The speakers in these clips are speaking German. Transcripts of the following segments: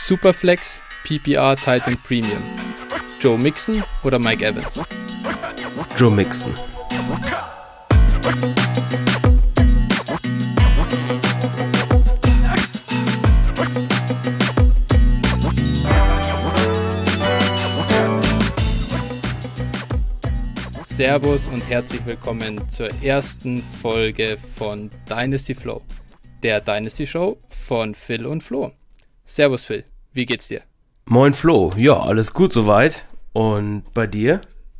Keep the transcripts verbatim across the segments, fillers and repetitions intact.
Superflex, P P R, Titan Premium. Joe Mixon oder Mike Evans? Joe Mixon. Servus und herzlich willkommen zur ersten Folge von Dynasty Flow, der Dynasty Show von Phil und Flo. Servus Phil, wie geht's dir? Moin Flo, ja, alles gut soweit. Und bei dir?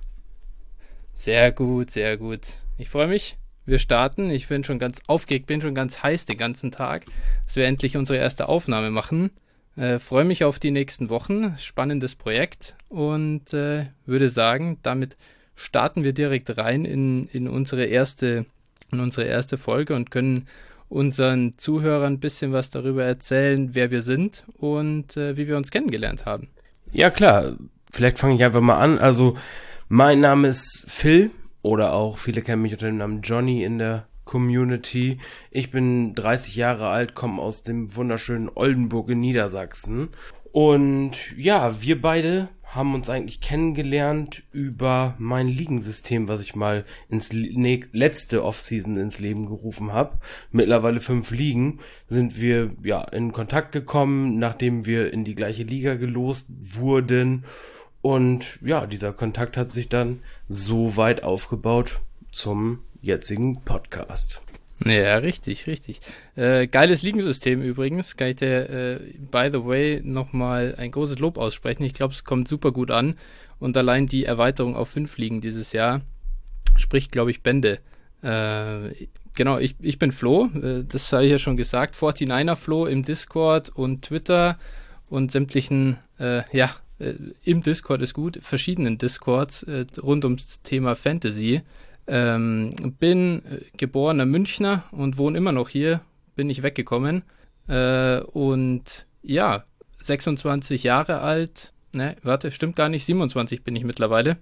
Sehr gut, sehr gut. Ich freue mich, wir starten. Ich bin schon ganz aufgeregt, bin schon ganz heiß den ganzen Tag, dass wir endlich unsere erste Aufnahme machen. Äh, freue mich auf die nächsten Wochen, spannendes Projekt und äh, würde sagen, damit starten wir direkt rein in, in, unsere erste, in unsere erste Folge und können unseren Zuhörern ein bisschen was darüber erzählen, wer wir sind und äh, wie wir uns kennengelernt haben. Ja klar, vielleicht fange ich einfach mal an. Also mein Name ist Phil oder auch viele kennen mich unter dem Namen Johnny in der Community. Ich bin dreißig Jahre alt, komme aus dem wunderschönen Oldenburg in Niedersachsen und ja, wir beide haben uns eigentlich kennengelernt über mein Ligensystem, was ich mal ins ne- letzte Offseason ins Leben gerufen habe. Mittlerweile fünf Ligen sind wir ja in Kontakt gekommen, nachdem wir in die gleiche Liga gelost wurden. Und ja, dieser Kontakt hat sich dann so weit aufgebaut zum jetzigen Podcast. Ja, richtig, richtig. Äh, geiles Ligensystem übrigens. Kann ich dir, äh, by the way, nochmal ein großes Lob aussprechen. Ich glaube, es kommt super gut an. Und allein die Erweiterung auf fünf Ligen dieses Jahr spricht, glaube ich, Bände. Äh, genau, ich, ich bin Flo. Äh, das habe ich ja schon gesagt. neunundvierziger Flo im Discord und Twitter und sämtlichen, äh, ja, äh, im Discord ist gut, verschiedenen Discords äh, rund ums Thema Fantasy. Ähm, bin geborener Münchner und wohne immer noch hier, bin nicht weggekommen äh, und ja, sechsundzwanzig Jahre alt, ne, warte, stimmt gar nicht, siebenundzwanzig bin ich mittlerweile.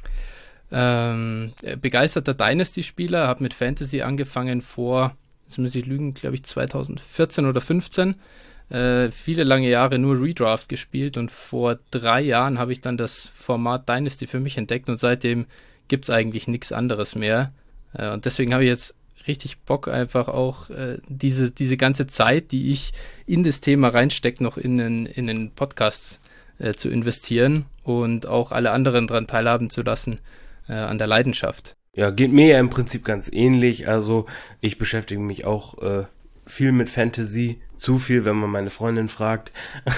Ähm, begeisterter Dynasty-Spieler, habe mit Fantasy angefangen vor, jetzt muss ich lügen, glaube ich zweitausendvierzehn oder fünfzehn. Äh, viele lange Jahre nur Redraft gespielt und vor drei Jahren habe ich dann das Format Dynasty für mich entdeckt und seitdem gibt es eigentlich nichts anderes mehr. Äh, und deswegen habe ich jetzt richtig Bock, einfach auch äh, diese, diese ganze Zeit, die ich in das Thema reinstecke, noch in den, in den Podcast äh, zu investieren und auch alle anderen daran teilhaben zu lassen äh, an der Leidenschaft. Ja, geht mir ja im Prinzip ganz ähnlich. Also ich beschäftige mich auch äh, viel mit Fantasy, zu viel, wenn man meine Freundin fragt.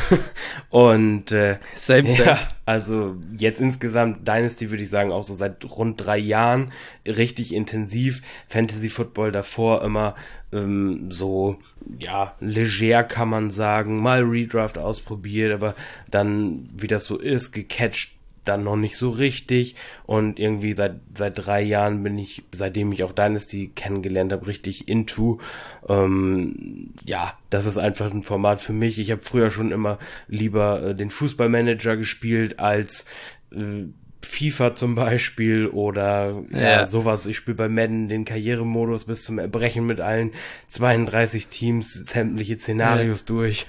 Und äh, same, same. Ja, also jetzt insgesamt Dynasty würde ich sagen auch so seit rund drei Jahren richtig intensiv. Fantasy Football davor immer ähm, so, ja, leger kann man sagen, mal Redraft ausprobiert, aber dann, wie das so ist, gecatcht dann noch nicht so richtig und irgendwie seit seit drei Jahren bin ich, seitdem ich auch Dynasty kennengelernt habe, richtig into. Ähm, ja, das ist einfach ein Format für mich. Ich habe früher schon immer lieber äh, den Fußballmanager gespielt als äh, FIFA zum Beispiel oder ja, ja sowas. Ich spiele bei Madden den Karrieremodus bis zum Erbrechen mit allen zweiunddreißig Teams, sämtliche Szenarios ja. durch.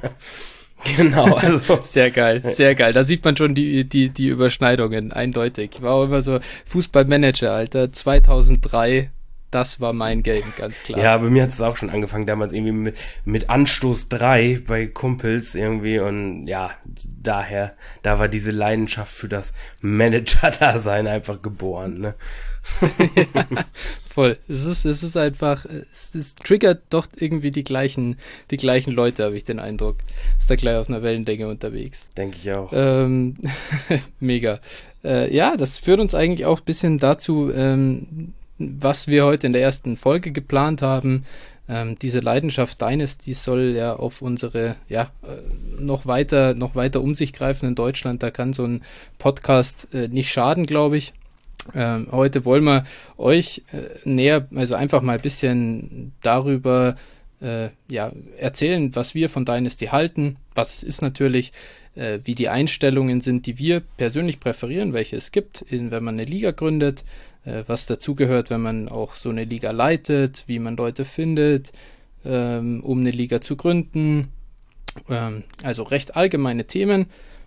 Genau, also. Sehr geil, sehr geil. Da sieht man schon die, die, die Überschneidungen, eindeutig. Ich war auch immer so Fußballmanager, Alter, zweitausenddrei, das war mein Game, ganz klar. Ja, bei mir hat es auch schon angefangen, damals irgendwie mit, mit Anstoß drei bei Kumpels irgendwie und ja, daher, da war diese Leidenschaft für das Manager-Dasein einfach geboren, ne? Ja, voll. Es ist, es ist einfach, es, es triggert doch irgendwie die gleichen, die gleichen Leute, habe ich den Eindruck. Ist da gleich auf einer Wellenlänge unterwegs. Denke ich auch. Ähm, mega. Äh, ja, das führt uns eigentlich auch ein bisschen dazu, ähm, was wir heute in der ersten Folge geplant haben. Ähm, diese Leidenschaft Dynasty soll ja auf unsere, ja, äh, noch weiter, noch weiter um sich greifen in Deutschland. Da kann so ein Podcast äh, nicht schaden, glaube ich. Ähm, heute wollen wir euch äh, näher, also einfach mal ein bisschen darüber äh, ja, erzählen, was wir von Dynasty halten, was es ist natürlich, äh, wie die Einstellungen sind, die wir persönlich präferieren, welche es gibt, in, wenn man eine Liga gründet, äh, was dazugehört, wenn man auch so eine Liga leitet, wie man Leute findet, ähm, um eine Liga zu gründen, Ähm, also recht allgemeine Themen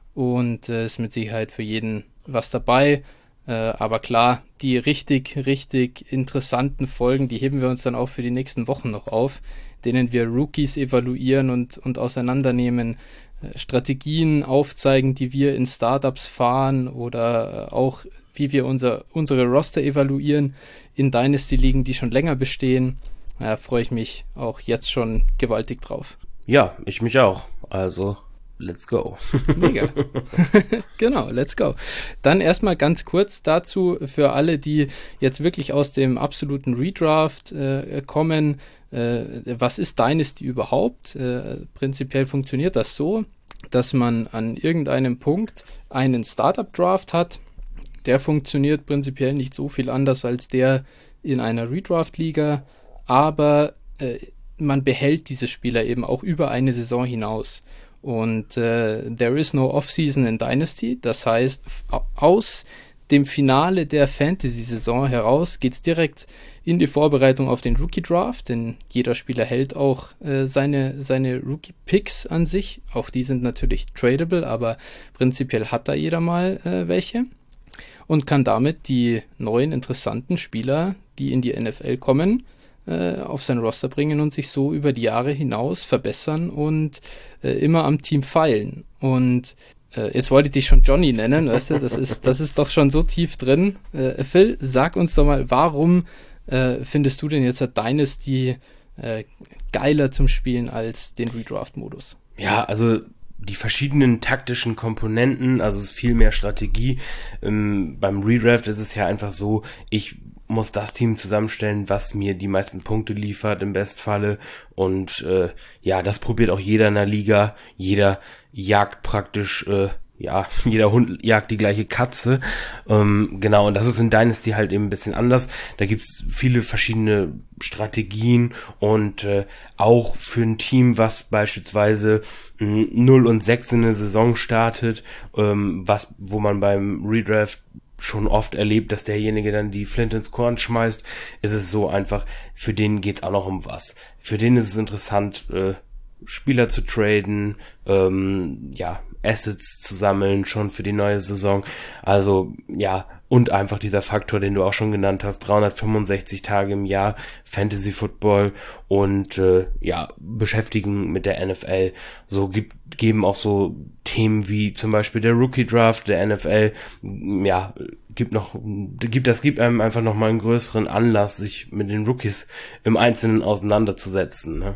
und äh, ist mit Sicherheit für jeden was dabei. Äh, aber klar, die richtig, richtig interessanten Folgen, die heben wir uns dann auch für die nächsten Wochen noch auf, denen wir Rookies evaluieren und, und auseinandernehmen, äh, Strategien aufzeigen, die wir in Startups fahren oder äh, auch wie wir unser, unsere Roster evaluieren in Dynasty-Ligen, die schon länger bestehen. Da freue ich mich auch jetzt schon gewaltig drauf. Ja, ich mich auch. Also, let's go. Mega. Genau, let's go. Dann erstmal ganz kurz dazu für alle, die jetzt wirklich aus dem absoluten Redraft äh, kommen. Äh, was ist Dynasty überhaupt? Äh, prinzipiell funktioniert das so, dass man an irgendeinem Punkt einen Startup-Draft hat. Der funktioniert prinzipiell nicht so viel anders als der in einer Redraft-Liga, aber äh, man behält diese Spieler eben auch über eine Saison hinaus. Und äh, there is no off-season in Dynasty. Das heißt, aus dem Finale der Fantasy-Saison heraus geht es direkt in die Vorbereitung auf den Rookie-Draft, denn jeder Spieler hält auch äh, seine, seine Rookie-Picks an sich. Auch die sind natürlich tradable, aber prinzipiell hat da jeder mal äh, welche. Und kann damit die neuen interessanten Spieler, die in die N F L kommen, äh, auf sein Roster bringen und sich so über die Jahre hinaus verbessern und äh, immer am Team feilen. Und äh, jetzt wollte ich dich schon Johnny nennen, weißt du, das ist, das ist doch schon so tief drin. Äh, Phil, sag uns doch mal, warum äh, findest du denn jetzt Dynasty äh, geiler zum Spielen als den Redraft-Modus? Ja, also die verschiedenen taktischen Komponenten, also es ist viel mehr Strategie. Ähm, beim Redraft ist es ja einfach so, ich muss das Team zusammenstellen, was mir die meisten Punkte liefert im Bestfalle und äh, ja, das probiert auch jeder in der Liga, jeder jagt praktisch, äh, ja, jeder Hund jagt die gleiche Katze, ähm, genau, und das ist in Dynasty halt eben ein bisschen anders, da gibt's viele verschiedene Strategien und äh, auch für ein Team, was beispielsweise mh, null und sechs in eine Saison startet, ähm, was, wo man beim Redraft schon oft erlebt, dass derjenige dann die Flint ins Korn schmeißt, ist es so einfach, für den geht's auch noch um was. Für den ist es interessant, äh, Spieler zu traden, ähm, ja, Assets zu sammeln, schon für die neue Saison. Also, ja, und einfach dieser Faktor, den du auch schon genannt hast, dreihundertfünfundsechzig Tage im Jahr, Fantasy Football und, äh, ja, Beschäftigen mit der N F L. So gibt, geben auch so Themen wie zum Beispiel der Rookie Draft der N F L, ja, gibt noch, gibt, das gibt einem einfach nochmal einen größeren Anlass, sich mit den Rookies im Einzelnen auseinanderzusetzen, ne?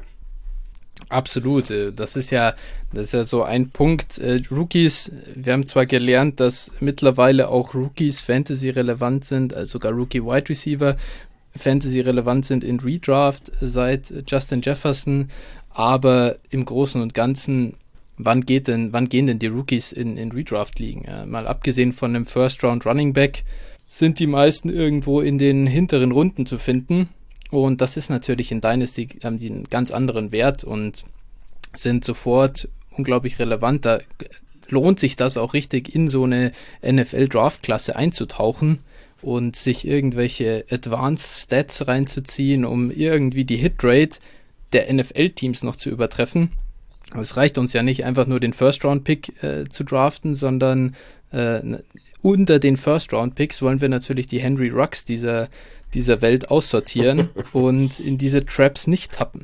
Absolut, das ist ja, das ist ja so ein Punkt. Äh, Rookies, wir haben zwar gelernt, dass mittlerweile auch Rookies Fantasy-relevant sind, also sogar Rookie-Wide Receiver Fantasy-relevant sind in Redraft seit Justin Jefferson, aber im Großen und Ganzen, wann geht denn, wann gehen denn die Rookies in, in Redraft-Ligen? Ja, mal abgesehen von einem First-Round-Running-Back sind die meisten irgendwo in den hinteren Runden zu finden. Und das ist natürlich in Dynasty, haben die einen ganz anderen Wert und sind sofort unglaublich relevant. Da lohnt sich das auch richtig, in so eine N F L-Draft-Klasse einzutauchen und sich irgendwelche Advanced Stats reinzuziehen, um irgendwie die Hitrate der N F L-Teams noch zu übertreffen. Es reicht uns ja nicht, einfach nur den First-Round-Pick äh, zu draften, sondern äh, unter den First-Round-Picks wollen wir natürlich die Henry Ruggs dieser dieser Welt aussortieren und in diese Traps nicht tappen.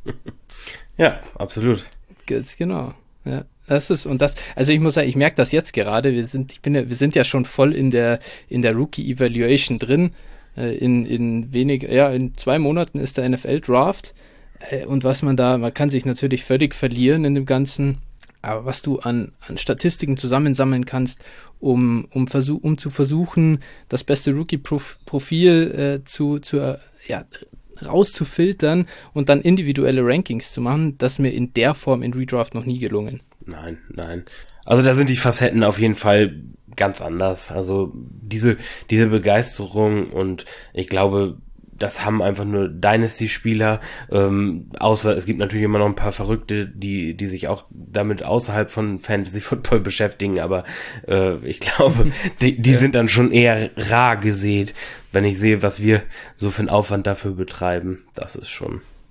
Ja, absolut. Ganz genau. Ja, das ist, und das, also ich muss sagen, ich merke das jetzt gerade, wir sind, ich bin ja, wir sind ja schon voll in der, in der Rookie-Evaluation drin. In, in wenig, ja, in zwei Monaten ist der N F L-Draft. Und was man da, man kann sich natürlich völlig verlieren in dem Ganzen, aber was du an, an Statistiken zusammensammeln kannst, um, um, versuch, um zu versuchen, das beste Rookie-Profil äh, zu, zu äh, ja, rauszufiltern und dann individuelle Rankings zu machen, das ist mir in der Form in Redraft noch nie gelungen. Nein, nein. Also da sind die Facetten auf jeden Fall ganz anders. Also diese, diese Begeisterung und ich glaube, das haben einfach nur Dynasty-Spieler, ähm, außer es gibt natürlich immer noch ein paar Verrückte, die die sich auch damit außerhalb von Fantasy-Football beschäftigen, aber äh, ich glaube, die, die ja. sind dann schon eher rar gesät, wenn ich sehe, was wir so für einen Aufwand dafür betreiben. Das ist schon...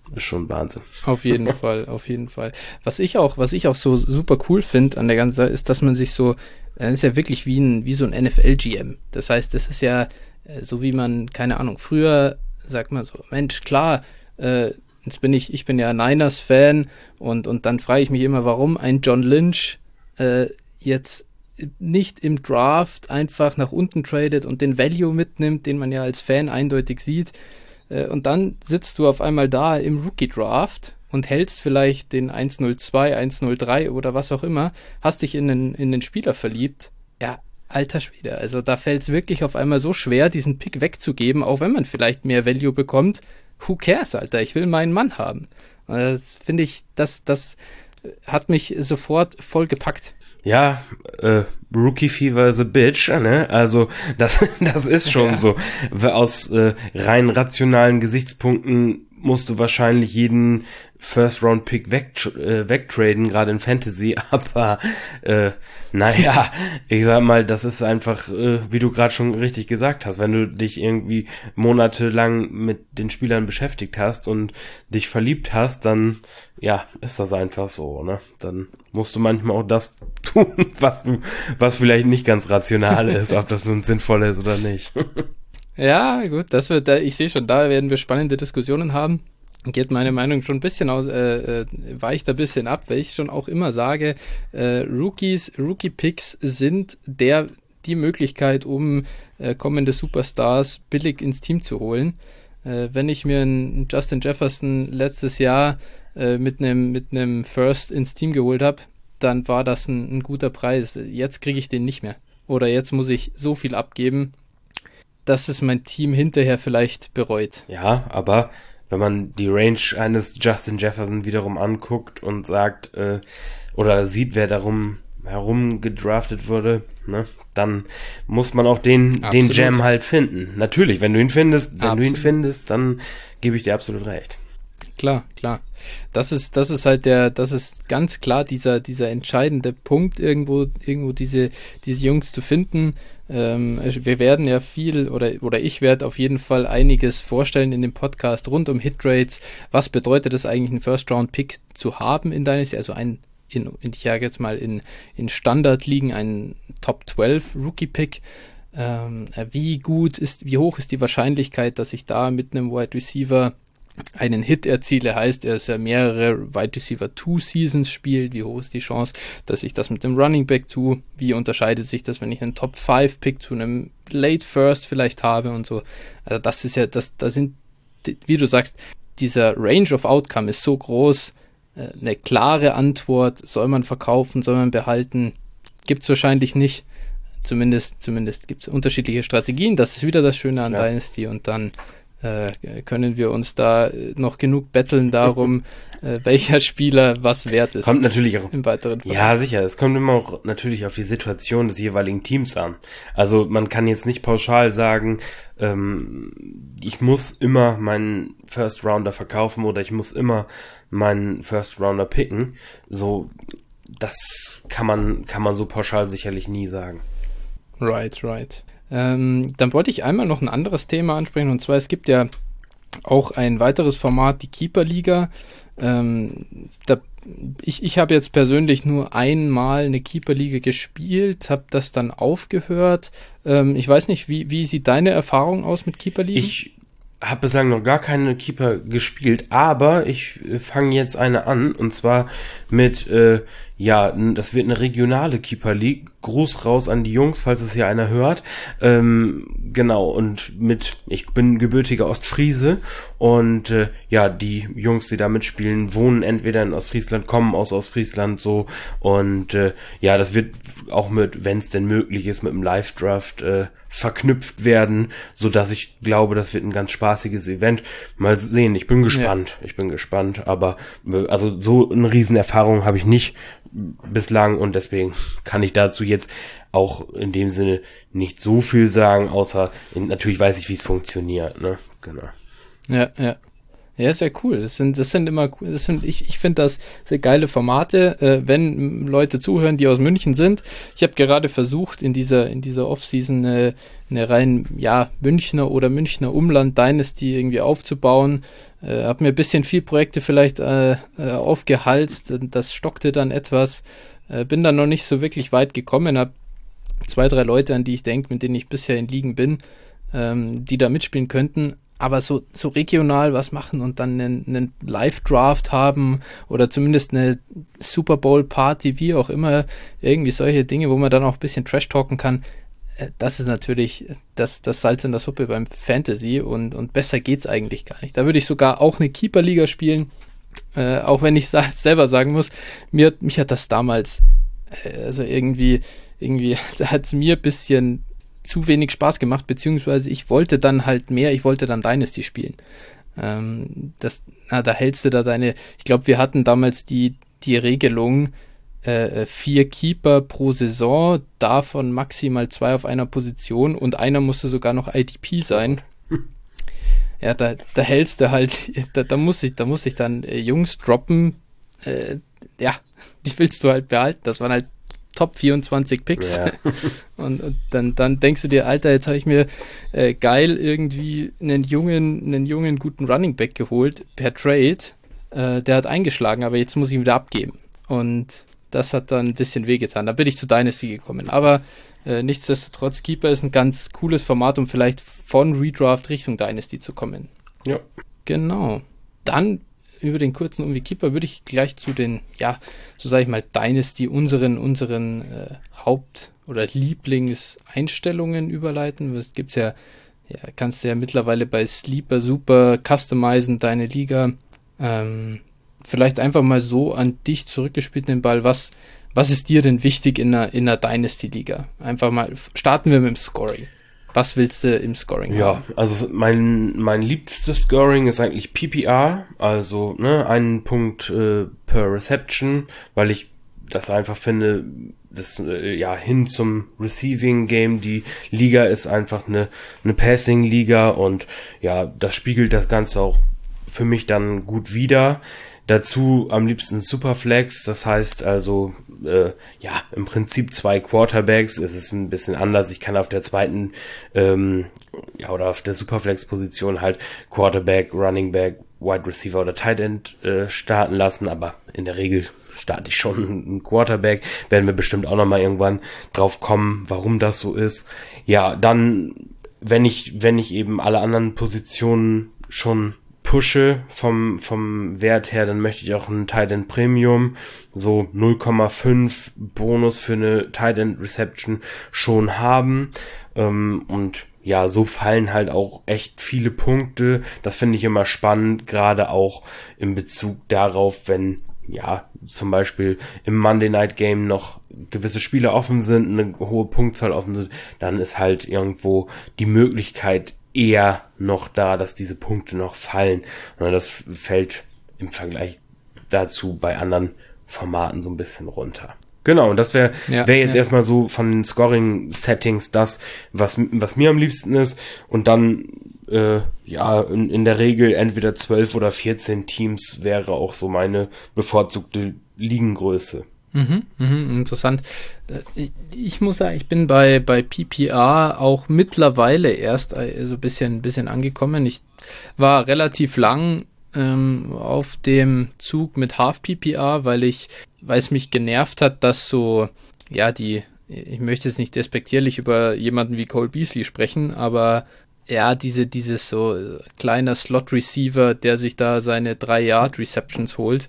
ist schon Wahnsinn. Auf jeden Fall, auf jeden Fall. Was ich auch, was ich auch so super cool finde an der ganzen Sache, ist, dass man sich so, das ist ja wirklich wie ein, wie so ein N F L-G M. Das heißt, das ist ja äh, so wie man, keine Ahnung, früher sagt man so, Mensch, klar, äh, jetzt bin ich, ich bin ja Niners-Fan und, und dann frage ich mich immer, warum ein John Lynch äh, jetzt nicht im Draft einfach nach unten tradet und den Value mitnimmt, den man ja als Fan eindeutig sieht. Äh, und dann sitzt du auf einmal da im Rookie-Draft und hältst vielleicht den eins null zwei, eins null drei oder was auch immer, hast dich in den, in den Spieler verliebt. Ja, alter Schwede. Also da fällt es wirklich auf einmal so schwer, diesen Pick wegzugeben, auch wenn man vielleicht mehr Value bekommt. Who cares, Alter? Ich will meinen Mann haben. Das finde ich, das, das hat mich sofort voll gepackt. Ja, äh, Rookie Fever is a bitch, ne? Also das, das ist schon ja. so. Aus äh, rein rationalen Gesichtspunkten musst du wahrscheinlich jeden First-Round-Pick weg, äh, wegtraden, gerade in Fantasy, aber äh, naja, ich sag mal, das ist einfach, äh, wie du gerade schon richtig gesagt hast, wenn du dich irgendwie monatelang mit den Spielern beschäftigt hast und dich verliebt hast, dann, ja, ist das einfach so, ne? Dann musst du manchmal auch das tun, was du, was vielleicht nicht ganz rational ist, ob das nun sinnvoll ist oder nicht. Ja, gut, das wird, ich sehe schon, da werden wir spannende Diskussionen haben. Geht meine Meinung schon ein bisschen aus, äh, äh, weicht ein bisschen ab, weil ich schon auch immer sage, äh, Rookies, Rookie-Picks sind der, die Möglichkeit, um äh, kommende Superstars billig ins Team zu holen. Äh, wenn ich mir einen Justin Jefferson letztes Jahr äh, mit einem mit einem First ins Team geholt habe, dann war das ein, ein guter Preis. Jetzt kriege ich den nicht mehr. Oder jetzt muss ich so viel abgeben, dass es mein Team hinterher vielleicht bereut. Ja, aber wenn man die Range eines Justin Jefferson wiederum anguckt und sagt, äh, oder sieht, wer darum herum gedraftet wurde, ne, dann muss man auch den, den Jam halt finden. Natürlich, wenn du ihn findest, wenn absolut. du ihn findest, dann gebe ich dir absolut recht. Klar, klar. Das ist, das ist halt der, das ist ganz klar dieser, dieser entscheidende Punkt, irgendwo, irgendwo diese, diese Jungs zu finden. Ähm, wir werden ja viel, oder, oder ich werde auf jeden Fall einiges vorstellen in dem Podcast rund um Hitrates. Was bedeutet es eigentlich, einen First-Round-Pick zu haben in Dynasty? Also ein, in, ich sage jetzt mal in, in Standard-Ligen, ein Top zwölf Rookie-Pick. Ähm, wie gut ist, wie hoch ist die Wahrscheinlichkeit, dass ich da mit einem Wide Receiver einen Hit erziele, heißt, er ist ja mehrere Wide Receiver zwei Seasons spielt, wie hoch ist die Chance, dass ich das mit dem Running Back tue, wie unterscheidet sich das, wenn ich einen Top fünf Pick zu einem Late First vielleicht habe und so, also das ist ja, das, da sind, wie du sagst, dieser Range of Outcome ist so groß, eine klare Antwort, soll man verkaufen, soll man behalten, gibt es wahrscheinlich nicht, zumindest, zumindest gibt es unterschiedliche Strategien, das ist wieder das Schöne an ja. Dynasty und dann Äh, können wir uns da noch genug betteln darum, äh, welcher Spieler was wert ist. Kommt natürlich auch im weiteren Fall. Ja, sicher. Es kommt immer auch natürlich auf die Situation des jeweiligen Teams an. Also man kann jetzt nicht pauschal sagen, ähm, ich muss immer meinen First Rounder verkaufen oder ich muss immer meinen First Rounder picken. So, das kann man kann man so pauschal sicherlich nie sagen. Right, right. Ähm, dann wollte ich einmal noch ein anderes Thema ansprechen, und zwar, es gibt ja auch ein weiteres Format, die Keeper-Liga. Ähm, da, ich ich habe jetzt persönlich nur einmal eine Keeper-Liga gespielt, habe das dann aufgehört. Ähm, ich weiß nicht, wie, wie sieht deine Erfahrung aus mit Keeper-Ligen? Ich habe bislang noch gar keine Keeper gespielt, aber ich äh, fange jetzt eine an, und zwar mit, äh, ja, das wird eine regionale Keeper League. Gruß raus an die Jungs, falls es hier einer hört. Ähm, genau, und mit, ich bin gebürtiger Ostfriese und äh, ja, die Jungs, die da mitspielen, wohnen entweder in Ostfriesland, kommen aus Ostfriesland so, und äh, ja, das wird auch mit, wenn es denn möglich ist, mit einem Live-Draft äh, verknüpft werden, so dass ich glaube, das wird ein ganz spaßiges Event. Mal sehen, ich bin gespannt, ja. ich bin gespannt, aber äh, also so eine Riesenerfahrung habe ich nicht bislang, und deswegen kann ich dazu jetzt auch in dem Sinne nicht so viel sagen, außer in, natürlich weiß ich, wie es funktioniert, ne? Genau. Ja, ja. Ja, sehr cool. Das sind, das sind immer, das sind, ich, ich finde das sehr geile Formate, äh, wenn Leute zuhören, die aus München sind. Ich habe gerade versucht, in dieser, in dieser Offseason eine, eine rein, ja, Münchner oder Münchner Umland Dynasty irgendwie aufzubauen. Äh, habe mir ein bisschen viel Projekte vielleicht äh, äh, aufgehalst. Das stockte dann etwas. Äh, bin dann noch nicht so wirklich weit gekommen. Habe zwei, drei Leute, an die ich denke, mit denen ich bisher in Ligen bin, ähm, die da mitspielen könnten. Aber so, so regional was machen und dann einen, einen Live-Draft haben oder zumindest eine Super Bowl-Party, wie auch immer, irgendwie solche Dinge, wo man dann auch ein bisschen Trash-talken kann, das ist natürlich das, das Salz in der Suppe beim Fantasy und, und besser geht's eigentlich gar nicht. Da würde ich sogar auch eine Keeper-Liga spielen, äh, auch wenn ich sa- selber sagen muss, mir, mich hat das damals, äh, also irgendwie, irgendwie, da hat es mir ein bisschen zu wenig Spaß gemacht, beziehungsweise ich wollte dann halt mehr, ich wollte dann Dynasty spielen. Ähm, das, na, da hältst du da deine, ich glaube, wir hatten damals die, die Regelung, äh, vier Keeper pro Saison, davon maximal zwei auf einer Position und einer musste sogar noch I D P sein. Ja, da, da hältst du halt, da, da muss ich, da muss ich dann äh, Jungs droppen, äh, ja, die willst du halt behalten, das waren halt Top vierundzwanzig Picks. Ja. Und, und dann, dann denkst du dir, Alter, jetzt habe ich mir äh, geil irgendwie einen jungen, einen jungen, guten Running Back geholt per Trade. Äh, der hat eingeschlagen, aber jetzt muss ich ihn wieder abgeben. Und das hat dann ein bisschen wehgetan. Da bin ich zu Dynasty gekommen. Aber äh, nichtsdestotrotz, Keeper ist ein ganz cooles Format, um vielleicht von Redraft Richtung Dynasty zu kommen. Ja. Genau. Dann über den kurzen Umweg Keeper würde ich gleich zu den, ja, so sage ich mal, Dynasty, unseren, unseren äh, Haupt- oder Lieblingseinstellungen überleiten. Das gibt's ja, ja, kannst du ja mittlerweile bei Sleeper super customizen, deine Liga. Ähm, vielleicht einfach mal so an dich zurückgespielt den Ball. Was, was ist dir denn wichtig in einer, in einer Dynasty-Liga? Einfach mal, starten wir mit dem Scoring. Was willst du im Scoring ja, haben? Ja, also mein, mein liebstes Scoring ist eigentlich P P R, also ne, einen Punkt äh, per Reception, weil ich das einfach finde, das äh, ja hin zum Receiving Game, die Liga ist einfach eine, eine Passing Liga und ja, das spiegelt das Ganze auch für mich dann gut wider. Dazu am liebsten Superflex, das heißt also, äh, ja, im Prinzip zwei Quarterbacks. Es ist ein bisschen anders. Ich kann auf der zweiten, ähm, ja, oder auf der Superflex-Position halt Quarterback, Running Back, Wide Receiver oder Tight End äh, starten lassen, aber in der Regel starte ich schon einen Quarterback. Werden wir bestimmt auch nochmal irgendwann drauf kommen, warum das so ist. Ja, dann, wenn ich, wenn ich eben alle anderen Positionen schon pushe vom vom Wert her, dann möchte ich auch einen Tight End Premium, so null Komma fünf Bonus für eine Tight End Reception schon haben, ähm, und ja, so fallen halt auch echt viele Punkte. Das finde ich immer spannend, gerade auch in Bezug darauf, wenn ja zum Beispiel im Monday Night Game noch gewisse Spiele offen sind, eine hohe Punktzahl offen sind, dann ist halt irgendwo die Möglichkeit eher noch da, dass diese Punkte noch fallen. Und das fällt im Vergleich dazu bei anderen Formaten so ein bisschen runter. Genau, und das wäre Ja, wär jetzt ja. erstmal so von den Scoring-Settings das, was was mir am liebsten ist. Und dann, äh, ja, in, in der Regel entweder zwölf oder vierzehn Teams wäre auch so meine bevorzugte Ligengröße. Mhm, mhm, interessant. Ich, ich muss sagen, ich bin bei, bei P P R auch mittlerweile erst so also ein bisschen, bisschen angekommen. Ich war relativ lang ähm, auf dem Zug mit Half P P R, weil ich, weil es mich genervt hat, dass so, ja, die, ich möchte jetzt nicht despektierlich über jemanden wie Cole Beasley sprechen, aber ja, diese, dieses so kleiner Slot-Receiver, der sich da seine drei Yard Receptions holt,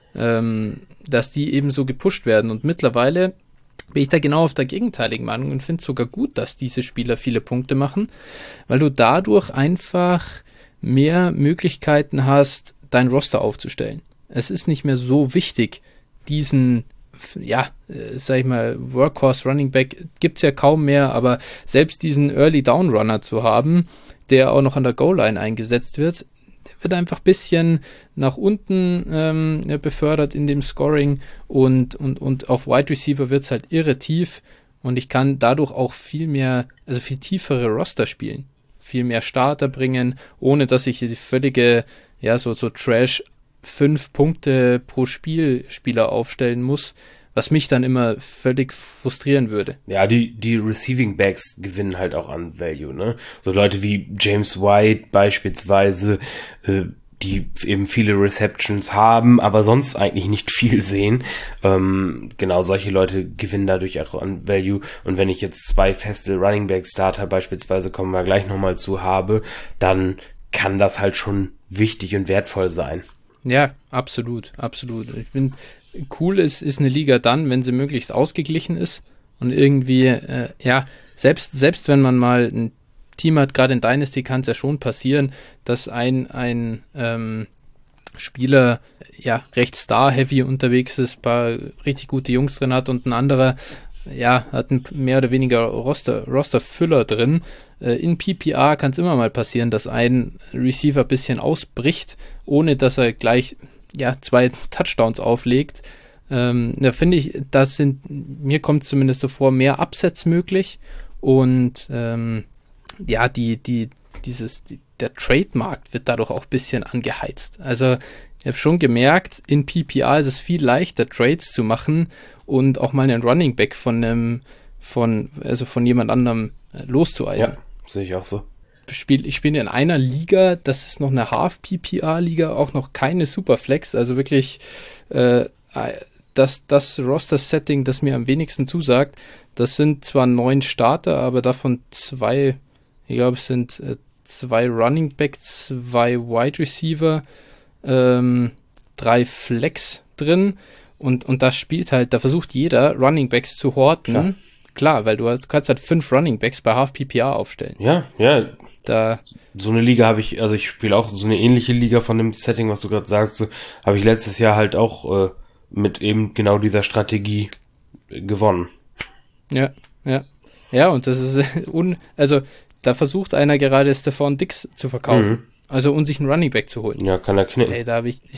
ähm, dass die eben so gepusht werden. Und mittlerweile bin ich da genau auf der gegenteiligen Meinung und finde es sogar gut, dass diese Spieler viele Punkte machen, weil du dadurch einfach mehr Möglichkeiten hast, dein Roster aufzustellen. Es ist nicht mehr so wichtig, diesen, ja, äh, sag ich mal, Workhorse Running Back gibt's ja kaum mehr, aber selbst diesen Early Down Runner zu haben, der auch noch an der Goal-Line eingesetzt wird, wird einfach ein bisschen nach unten ähm, befördert in dem Scoring und, und, und auf Wide Receiver wird es halt irre tief und ich kann dadurch auch viel mehr, also viel tiefere Roster spielen, viel mehr Starter bringen, ohne dass ich die völlige, ja, so, so Trash fünf Punkte pro Spiel Spieler aufstellen muss, was mich dann immer völlig frustrieren würde. Ja, die, die Receiving Backs gewinnen halt auch an Value, ne? So Leute wie James White beispielsweise, äh, die eben viele Receptions haben, aber sonst eigentlich nicht viel sehen. Ähm, genau, solche Leute gewinnen dadurch auch an Value. Und wenn ich jetzt zwei feste Running Back Starter beispielsweise, kommen wir gleich nochmal zu, habe, dann kann das halt schon wichtig und wertvoll sein. Ja, absolut, absolut. Ich finde, cool ist, ist eine Liga dann, wenn sie möglichst ausgeglichen ist und irgendwie, äh, ja, selbst, selbst wenn man mal ein Team hat, gerade in Dynasty kann es ja schon passieren, dass ein, ein ähm, Spieler ja recht star-heavy unterwegs ist, ein paar richtig gute Jungs drin hat und ein anderer ja, hat ein mehr oder weniger Roster, Roster-Füller drin. Äh, in P P R kann es immer mal passieren, dass ein Receiver ein bisschen ausbricht, ohne dass er gleich ja, zwei Touchdowns auflegt. Ähm, da finde ich, das sind, mir kommt zumindest so vor, mehr Upsets möglich und ähm, ja, die, die, dieses, die, der Trade-Markt wird dadurch auch ein bisschen angeheizt. Also ich habe schon gemerkt, in P P R ist es viel leichter, Trades zu machen und auch mal einen Running Back von einem, von, also von jemand anderem äh, loszueisen. Ja, sehe ich auch so. Spiel, ich spiele in einer Liga, das ist noch eine Half-P P R-Liga, auch noch keine Superflex, also wirklich äh, das, das Roster-Setting, das mir am wenigsten zusagt. Das sind zwar neun Starter, aber davon zwei, ich glaube, es sind äh, zwei Running Back, zwei Wide Receiver, ähm, drei Flex drin und, und das spielt halt, da versucht jeder Running Backs zu horten. Klar, Klar weil du, hast, du kannst halt fünf Running Backs bei Half-P P R aufstellen. Ja, ja. Da so eine Liga habe ich, also ich spiele auch so eine ähnliche Liga von dem Setting, was du gerade sagst, so, habe ich letztes Jahr halt auch äh, mit eben genau dieser Strategie äh, gewonnen. Ja, ja. Ja, und das ist un, also da versucht einer gerade Stephon Diggs zu verkaufen. Mhm. Also um sich einen Running Back zu holen. Ja, kann er knicken. Ey, da habe ich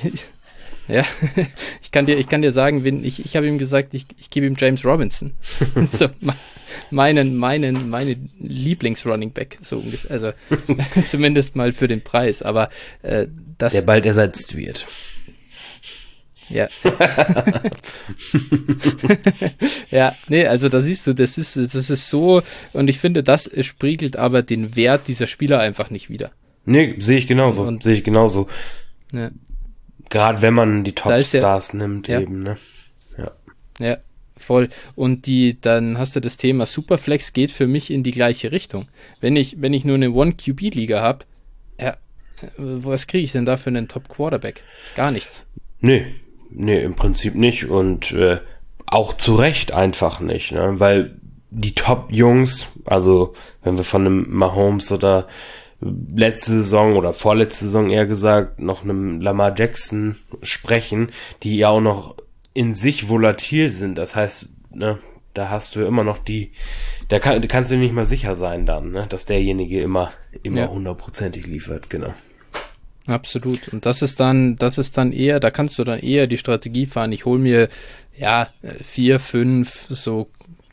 ja, ich kann dir, ich kann dir sagen, wenn ich, ich habe ihm gesagt, ich, ich gebe ihm James Robinson. so, meinen, meinen, meine Lieblings-Running Back, so ungefähr. Also zumindest mal für den Preis. Aber äh, das. Der bald ersetzt wird. Ja. ja, nee, also da siehst du, das ist, das ist so, und ich finde, das spiegelt aber den Wert dieser Spieler einfach nicht wider. Nee, sehe ich genauso. Sehe ich genauso. Ja. Gerade wenn man die Top-Stars ja, nimmt, ja. eben, ne? Ja. Ja, voll. Und die, dann hast du das Thema Superflex geht für mich in die gleiche Richtung. Wenn ich, wenn ich nur eine One-Q B-Liga habe, ja, was kriege ich denn da für einen Top-Quarterback? Gar nichts. Nee, nee, im Prinzip nicht. Und äh, auch zu Recht einfach nicht, ne? Weil die Top-Jungs, also wenn wir von einem Mahomes oder letzte Saison oder vorletzte Saison eher gesagt, noch einem Lamar Jackson sprechen, die ja auch noch in sich volatil sind. Das heißt, ne, da hast du immer noch die, da kann, kannst du nicht mal sicher sein dann, ne, dass derjenige immer, immer hundertprozentig ja. liefert, genau. Absolut. Und das ist dann, das ist dann eher, da kannst du dann eher die Strategie fahren. Ich hole mir, ja, vier, fünf, so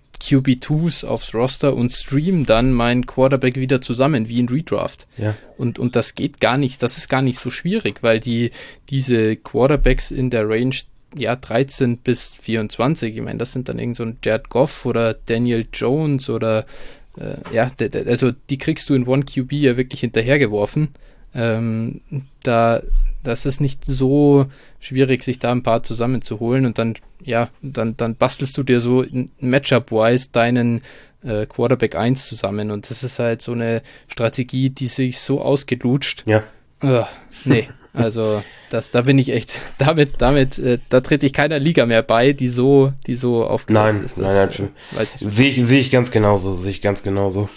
Q B twos aufs Roster und stream dann meinen Quarterback wieder zusammen, wie in Redraft. Ja. Und, und das geht gar nicht, das ist gar nicht so schwierig, weil die, diese Quarterbacks in der Range, ja, dreizehn bis vierundzwanzig, ich meine, das sind dann irgend so ein Jared Goff oder Daniel Jones oder, äh, ja, de, de, also die kriegst du in One Q B ja wirklich hinterhergeworfen. Ähm, da, das ist nicht so schwierig, sich da ein paar zusammenzuholen und dann, ja, dann, dann bastelst du dir so Matchup-wise deinen äh, Quarterback eins zusammen und das ist halt so eine Strategie, die sich so ausgelutscht. Ja. Uh, nee, also das, da bin ich echt, damit, damit, äh, da trete ich keiner Liga mehr bei, die so, die so aufgesetzt nein, ist. Das, nein, nein, äh, weiß ich. Sehe ich, sehe ich ganz genauso, sehe ich ganz genauso.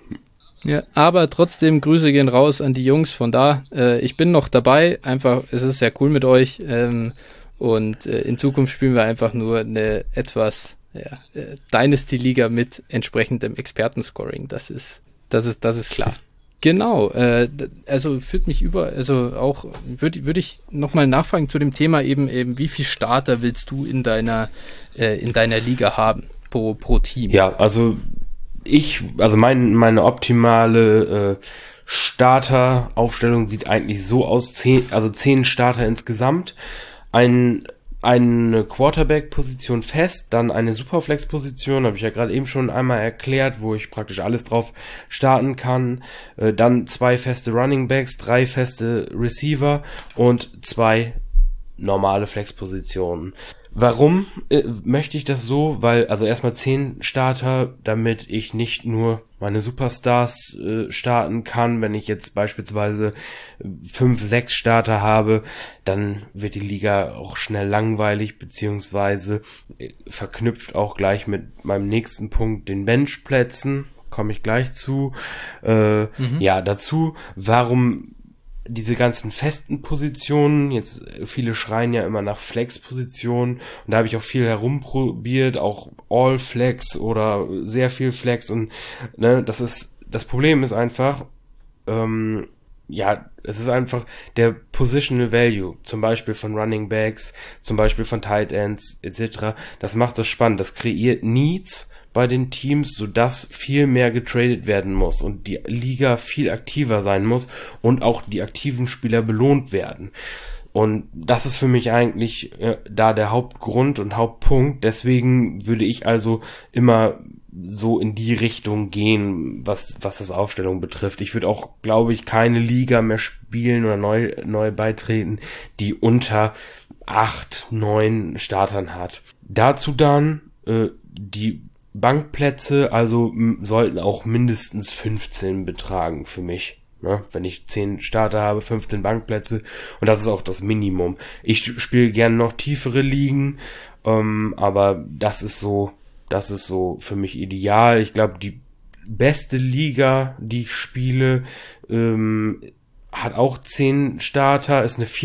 Ja, aber trotzdem Grüße gehen raus an die Jungs von da. Äh, ich bin noch dabei, einfach, es ist sehr cool mit euch ähm, und äh, in Zukunft spielen wir einfach nur eine etwas ja, äh, Dynasty-Liga mit entsprechendem Expertenscoring. Das ist, das ist, das ist klar. Genau, äh, also führt mich über, also auch würde würd ich nochmal nachfragen zu dem Thema eben, eben, wie viel Starter willst du in deiner, äh, in deiner Liga haben pro, pro Team? Ja, also ich, also mein, meine optimale äh, Starter-Aufstellung sieht eigentlich so aus, zehn, also zehn Starter insgesamt, ein, eine Quarterback-Position fest, dann eine Superflex-Position, habe ich ja gerade eben schon einmal erklärt, wo ich praktisch alles drauf starten kann, äh, dann zwei feste Runningbacks, drei feste Receiver und zwei normale Flex-Positionen. Warum äh, möchte ich das so? Weil, also erstmal zehn Starter, damit ich nicht nur meine Superstars äh, starten kann. Wenn ich jetzt beispielsweise fünf, sechs Starter habe, dann wird die Liga auch schnell langweilig, beziehungsweise äh, verknüpft auch gleich mit meinem nächsten Punkt, den Benchplätzen. Komme ich gleich zu. Äh, mhm. Ja, dazu, warum diese ganzen festen Positionen, jetzt viele schreien ja immer nach Flex-Positionen und da habe ich auch viel herumprobiert, auch All-Flex oder sehr viel Flex und ne, das ist, das Problem ist einfach, ähm, ja, es ist einfach der Positional Value, zum Beispiel von Running Backs, zum Beispiel von Tight Ends et cetera. Das macht das spannend, das kreiert Needs bei den Teams, sodass viel mehr getradet werden muss und die Liga viel aktiver sein muss und auch die aktiven Spieler belohnt werden. Und das ist für mich eigentlich äh, da der Hauptgrund und Hauptpunkt. Deswegen würde ich also immer so in die Richtung gehen, was was das Aufstellung betrifft. Ich würde auch, glaube ich, keine Liga mehr spielen oder neu neu beitreten, die unter acht, neun Startern hat. Dazu dann äh, die Bankplätze, also m- sollten auch mindestens fünfzehn betragen für mich. Ne? Wenn ich zehn Starter habe, fünfzehn Bankplätze und das ist auch das Minimum. Ich spiele gerne noch tiefere Ligen, ähm, aber das ist so, das ist so für mich ideal. Ich glaube, die beste Liga, die ich spiele, ähm, hat auch zehn Starter, ist eine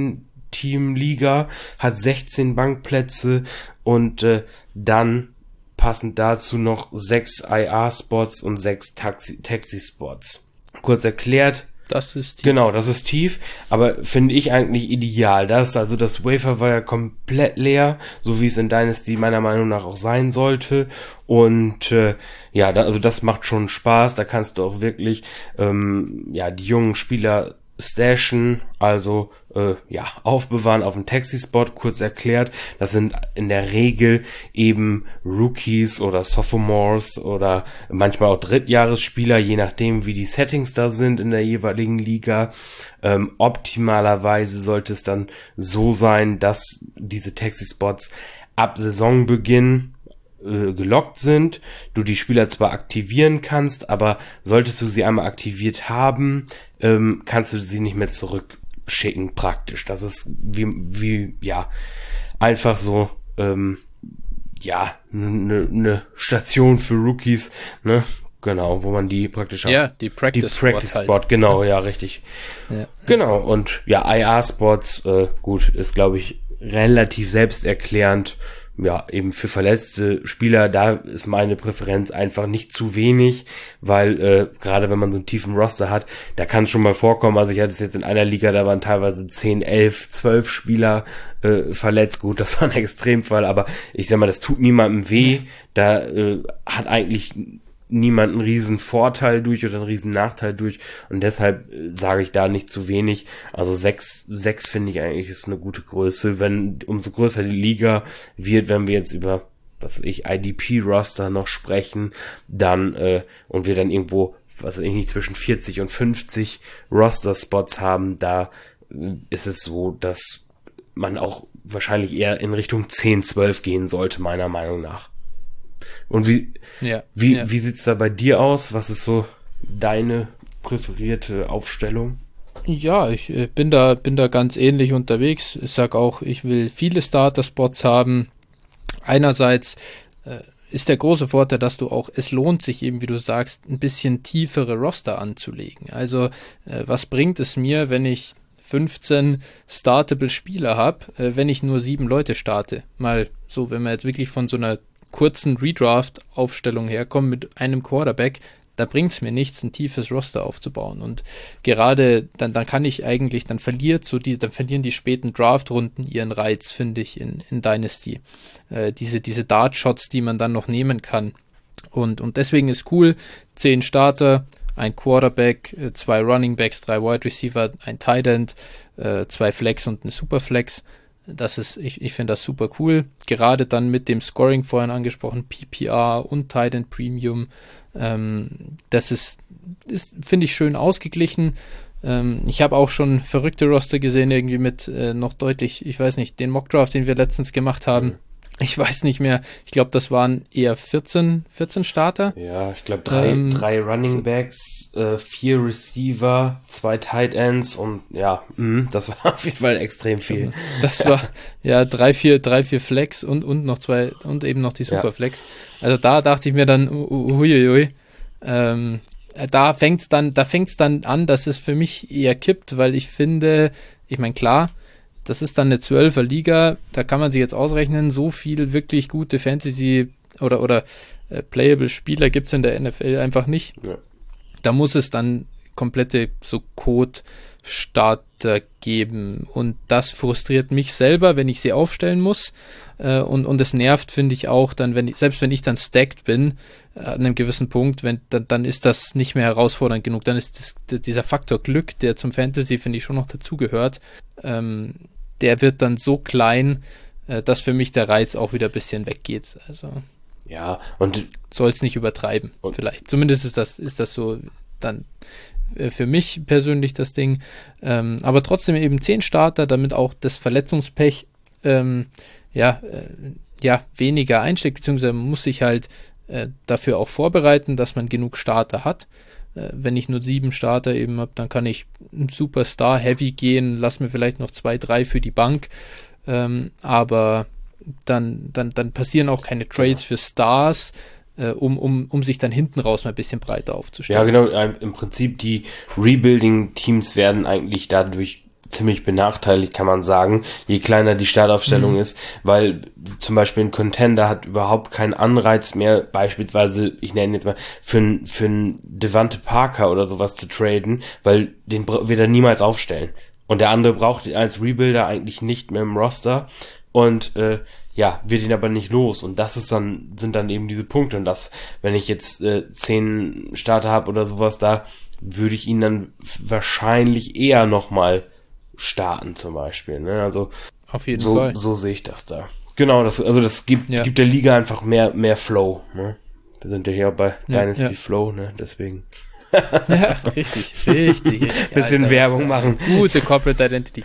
vierzehn-Team-Liga, hat sechzehn Bankplätze und äh, dann passend dazu noch sechs I R-Spots und sechs Taxi- Taxi-Spots. Kurz erklärt. Das ist tief. Genau, das ist tief, aber finde ich eigentlich ideal. Das ist also das Waiver war ja komplett leer, so wie es in Dynasty meiner Meinung nach auch sein sollte. Und äh, ja, da, also das macht schon Spaß. Da kannst du auch wirklich ähm, ja die jungen Spieler stashen, also äh, ja aufbewahren auf dem Taxi-Spot. Kurz erklärt, das sind in der Regel eben Rookies oder Sophomores oder manchmal auch Drittjahresspieler, je nachdem wie die Settings da sind in der jeweiligen Liga. Ähm, optimalerweise sollte es dann so sein, dass diese Taxi-Spots ab Saisonbeginn gelockt sind, du die Spieler zwar aktivieren kannst, aber solltest du sie einmal aktiviert haben, ähm, kannst du sie nicht mehr zurückschicken praktisch. Das ist wie, wie ja, einfach so, ähm, ja, eine ne Station für Rookies, ne, genau, wo man die praktisch auch, ja, die Practice, die Practice Spot, halt. Genau, ja, richtig. Ja. Genau, und ja, I R-Spots, äh, gut, ist glaube ich relativ selbsterklärend. Ja, eben für verletzte Spieler, da ist meine Präferenz einfach nicht zu wenig, weil äh, gerade wenn man so einen tiefen Roster hat, da kann es schon mal vorkommen, also ich hatte es jetzt in einer Liga, da waren teilweise zehn, elf, zwölf Spieler äh, verletzt, gut, das war ein Extremfall, aber ich sag mal, das tut niemandem weh, da äh, hat eigentlich niemand einen riesen Vorteil durch oder einen riesen Nachteil durch und deshalb äh, sage ich da nicht zu wenig. Also sechs, sechs finde ich eigentlich ist eine gute Größe. Wenn umso größer die Liga wird, wenn wir jetzt über was weiß ich I D P-Roster noch sprechen, dann äh, und wir dann irgendwo was weiß ich nicht zwischen vierzig und fünfzig Roster-Spots haben, da äh, ist es so, dass man auch wahrscheinlich eher in Richtung zehn, zwölf gehen sollte, meiner Meinung nach. Und wie, ja, wie, ja. wie sieht's da bei dir aus? Was ist so deine präferierte Aufstellung? Ja, ich äh, bin da, bin da ganz ähnlich unterwegs. Ich sag auch, ich will viele Starter-Spots haben. Einerseits äh, ist der große Vorteil, dass du auch, es lohnt sich eben, wie du sagst, ein bisschen tiefere Roster anzulegen. Also, äh, was bringt es mir, wenn ich fünfzehn startable Spieler habe, äh, wenn ich nur sieben Leute starte? Mal so, wenn man jetzt wirklich von so einer kurzen Redraft-Aufstellung herkommen mit einem Quarterback, da bringt es mir nichts, ein tiefes Roster aufzubauen. Und gerade dann, dann kann ich eigentlich, dann verliert so die, dann verlieren die späten Draft-Runden ihren Reiz, finde ich, in, in Dynasty. Äh, diese, diese Dart-Shots, die man dann noch nehmen kann. Und, und deswegen ist cool, zehn Starter, ein Quarterback, äh, zwei Running Backs, drei Wide Receiver, ein Tight End, äh, zwei Flex und eine Superflex. Das ist, ich, ich finde das super cool. Gerade dann mit dem Scoring vorhin angesprochen, P P R und Tight End Premium. Ähm, das ist, ist finde ich, schön ausgeglichen. Ähm, ich habe auch schon verrückte Roster gesehen, irgendwie mit äh, noch deutlich, ich weiß nicht, den Mockdraft, den wir letztens gemacht haben. Mhm. Ich weiß nicht mehr. Ich glaube, das waren eher vierzehn, vierzehn Starter. Ja, ich glaube, drei, ähm, drei Running Backs, äh, vier Receiver, zwei Tight Ends und ja, mh, das war auf jeden Fall extrem viel. Das war, ja, drei, vier, drei, vier Flex und, und noch zwei, und eben noch die Superflex. Ja. Also da dachte ich mir dann, uiuiui, ähm, da fängt's dann, da fängt's dann an, dass es für mich eher kippt, weil ich finde, ich meine, klar, das ist dann eine zwölfer Liga, da kann man sich jetzt ausrechnen, so viel wirklich gute Fantasy- oder, oder äh, Playable-Spieler gibt es in der N F L einfach nicht. Ja. Da muss es dann komplette so Code-Starter geben und das frustriert mich selber, wenn ich sie aufstellen muss äh, und, und es nervt, finde ich auch dann, wenn ich, selbst wenn ich dann stacked bin, äh, an einem gewissen Punkt, wenn, dann, dann ist das nicht mehr herausfordernd genug, dann ist das, dieser Faktor Glück, der zum Fantasy, finde ich, schon noch dazugehört, ähm, der wird dann so klein, äh, dass für mich der Reiz auch wieder ein bisschen weggeht. Also ja, und soll es nicht übertreiben, vielleicht. Zumindest ist das, ist das so dann äh, für mich persönlich das Ding. Ähm, aber trotzdem eben zehn Starter, damit auch das Verletzungspech ähm, ja, äh, ja, weniger einsteckt, beziehungsweise man muss sich halt äh, dafür auch vorbereiten, dass man genug Starter hat. Wenn ich nur sieben Starter eben habe, dann kann ich Superstar Heavy gehen, lass mir vielleicht noch zwei, drei für die Bank, ähm, aber dann, dann, dann passieren auch keine Trades für Stars, äh, um, um, um sich dann hinten raus mal ein bisschen breiter aufzustellen. Ja, genau, im Prinzip die Rebuilding-Teams werden eigentlich dadurch ziemlich benachteiligt, kann man sagen, je kleiner die Startaufstellung mhm. ist, weil zum Beispiel ein Contender hat überhaupt keinen Anreiz mehr, beispielsweise, ich nenne jetzt mal, für, für einen Devante Parker oder sowas zu traden, weil den wird er niemals aufstellen. Und der andere braucht ihn als Rebuilder eigentlich nicht mehr im Roster und äh, ja, wird ihn aber nicht los. Und das ist dann, sind dann eben diese Punkte. Und das, wenn ich jetzt äh, zehn Starter habe oder sowas, da würde ich ihn dann wahrscheinlich eher nochmal starten zum Beispiel, ne? Also auf jeden so, Fall. So sehe ich das da. Genau, das, also das gibt, ja. gibt der Liga einfach mehr, mehr Flow, ne? Wir sind ja hier bei ja, Dynasty ja. Flow, ne? Deswegen. Ja, richtig, richtig. richtig Bisschen Alter, Werbung machen. Gute Corporate Identity.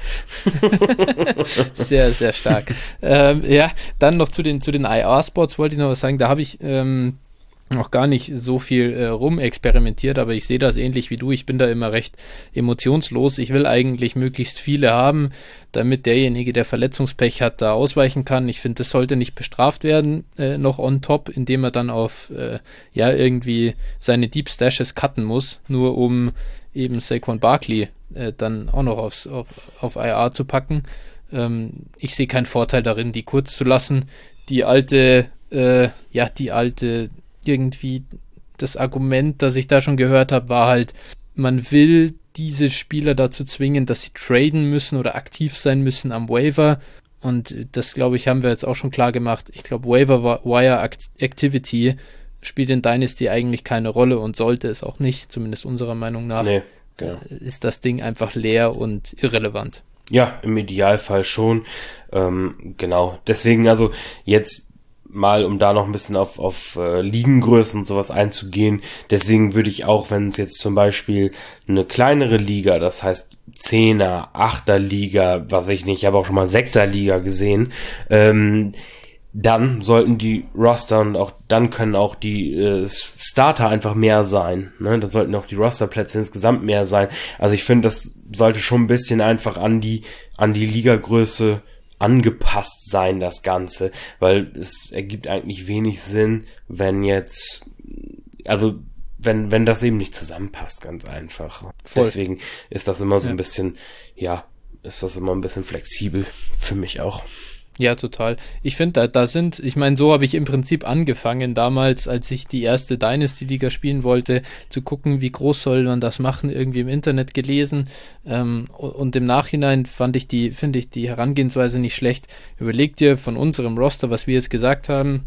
Sehr, sehr stark. Ähm, ja, dann noch zu den, zu den I R-Spots wollte ich noch was sagen. Da habe ich ähm, noch gar nicht so viel äh, rumexperimentiert, aber ich sehe das ähnlich wie du. Ich bin da immer recht emotionslos. Ich will eigentlich möglichst viele haben, damit derjenige, der Verletzungspech hat, da ausweichen kann. Ich finde, das sollte nicht bestraft werden, äh, noch on top, indem er dann auf äh, ja irgendwie seine Deep Stashes cutten muss, nur um eben Saquon Barkley äh, dann auch noch aufs, auf, auf I R zu packen. Ähm, ich sehe keinen Vorteil darin, die kurz zu lassen. Die alte, äh, ja, die alte irgendwie das Argument, das ich da schon gehört habe, war halt, man will diese Spieler dazu zwingen, dass sie traden müssen oder aktiv sein müssen am Waiver und das, glaube ich, haben wir jetzt auch schon klar gemacht. Ich glaube, Waiver Wire Activity spielt in Dynasty eigentlich keine Rolle und sollte es auch nicht, zumindest unserer Meinung nach. Nee, genau. Ist das Ding einfach leer und irrelevant. Ja, im Idealfall schon. Ähm, genau, deswegen also jetzt mal, um da noch ein bisschen auf, auf äh, Ligengrößen und sowas einzugehen. Deswegen würde ich auch, wenn es jetzt zum Beispiel eine kleinere Liga, das heißt Zehner, Achter Liga, was weiß ich nicht, ich habe auch schon mal Sechser Liga gesehen, ähm, dann sollten die Roster und auch dann können auch die äh, Starter einfach mehr sein. Ne? Da sollten auch die Rosterplätze insgesamt mehr sein. Also ich finde, das sollte schon ein bisschen einfach an die an die Ligagröße angepasst sein, das Ganze, weil es ergibt eigentlich wenig Sinn, wenn jetzt, also wenn wenn das eben nicht zusammenpasst, ganz einfach. Voll. Deswegen ist das immer so ja. ein bisschen, ja, ist das immer ein bisschen flexibel für mich auch. Ja, total. Ich finde, da, da sind, ich meine, so habe ich im Prinzip angefangen damals, als ich die erste Dynasty-Liga spielen wollte, zu gucken, wie groß soll man das machen, irgendwie im Internet gelesen. Ähm, und im Nachhinein fand ich die, finde ich die Herangehensweise nicht schlecht. Überleg dir von unserem Roster, was wir jetzt gesagt haben,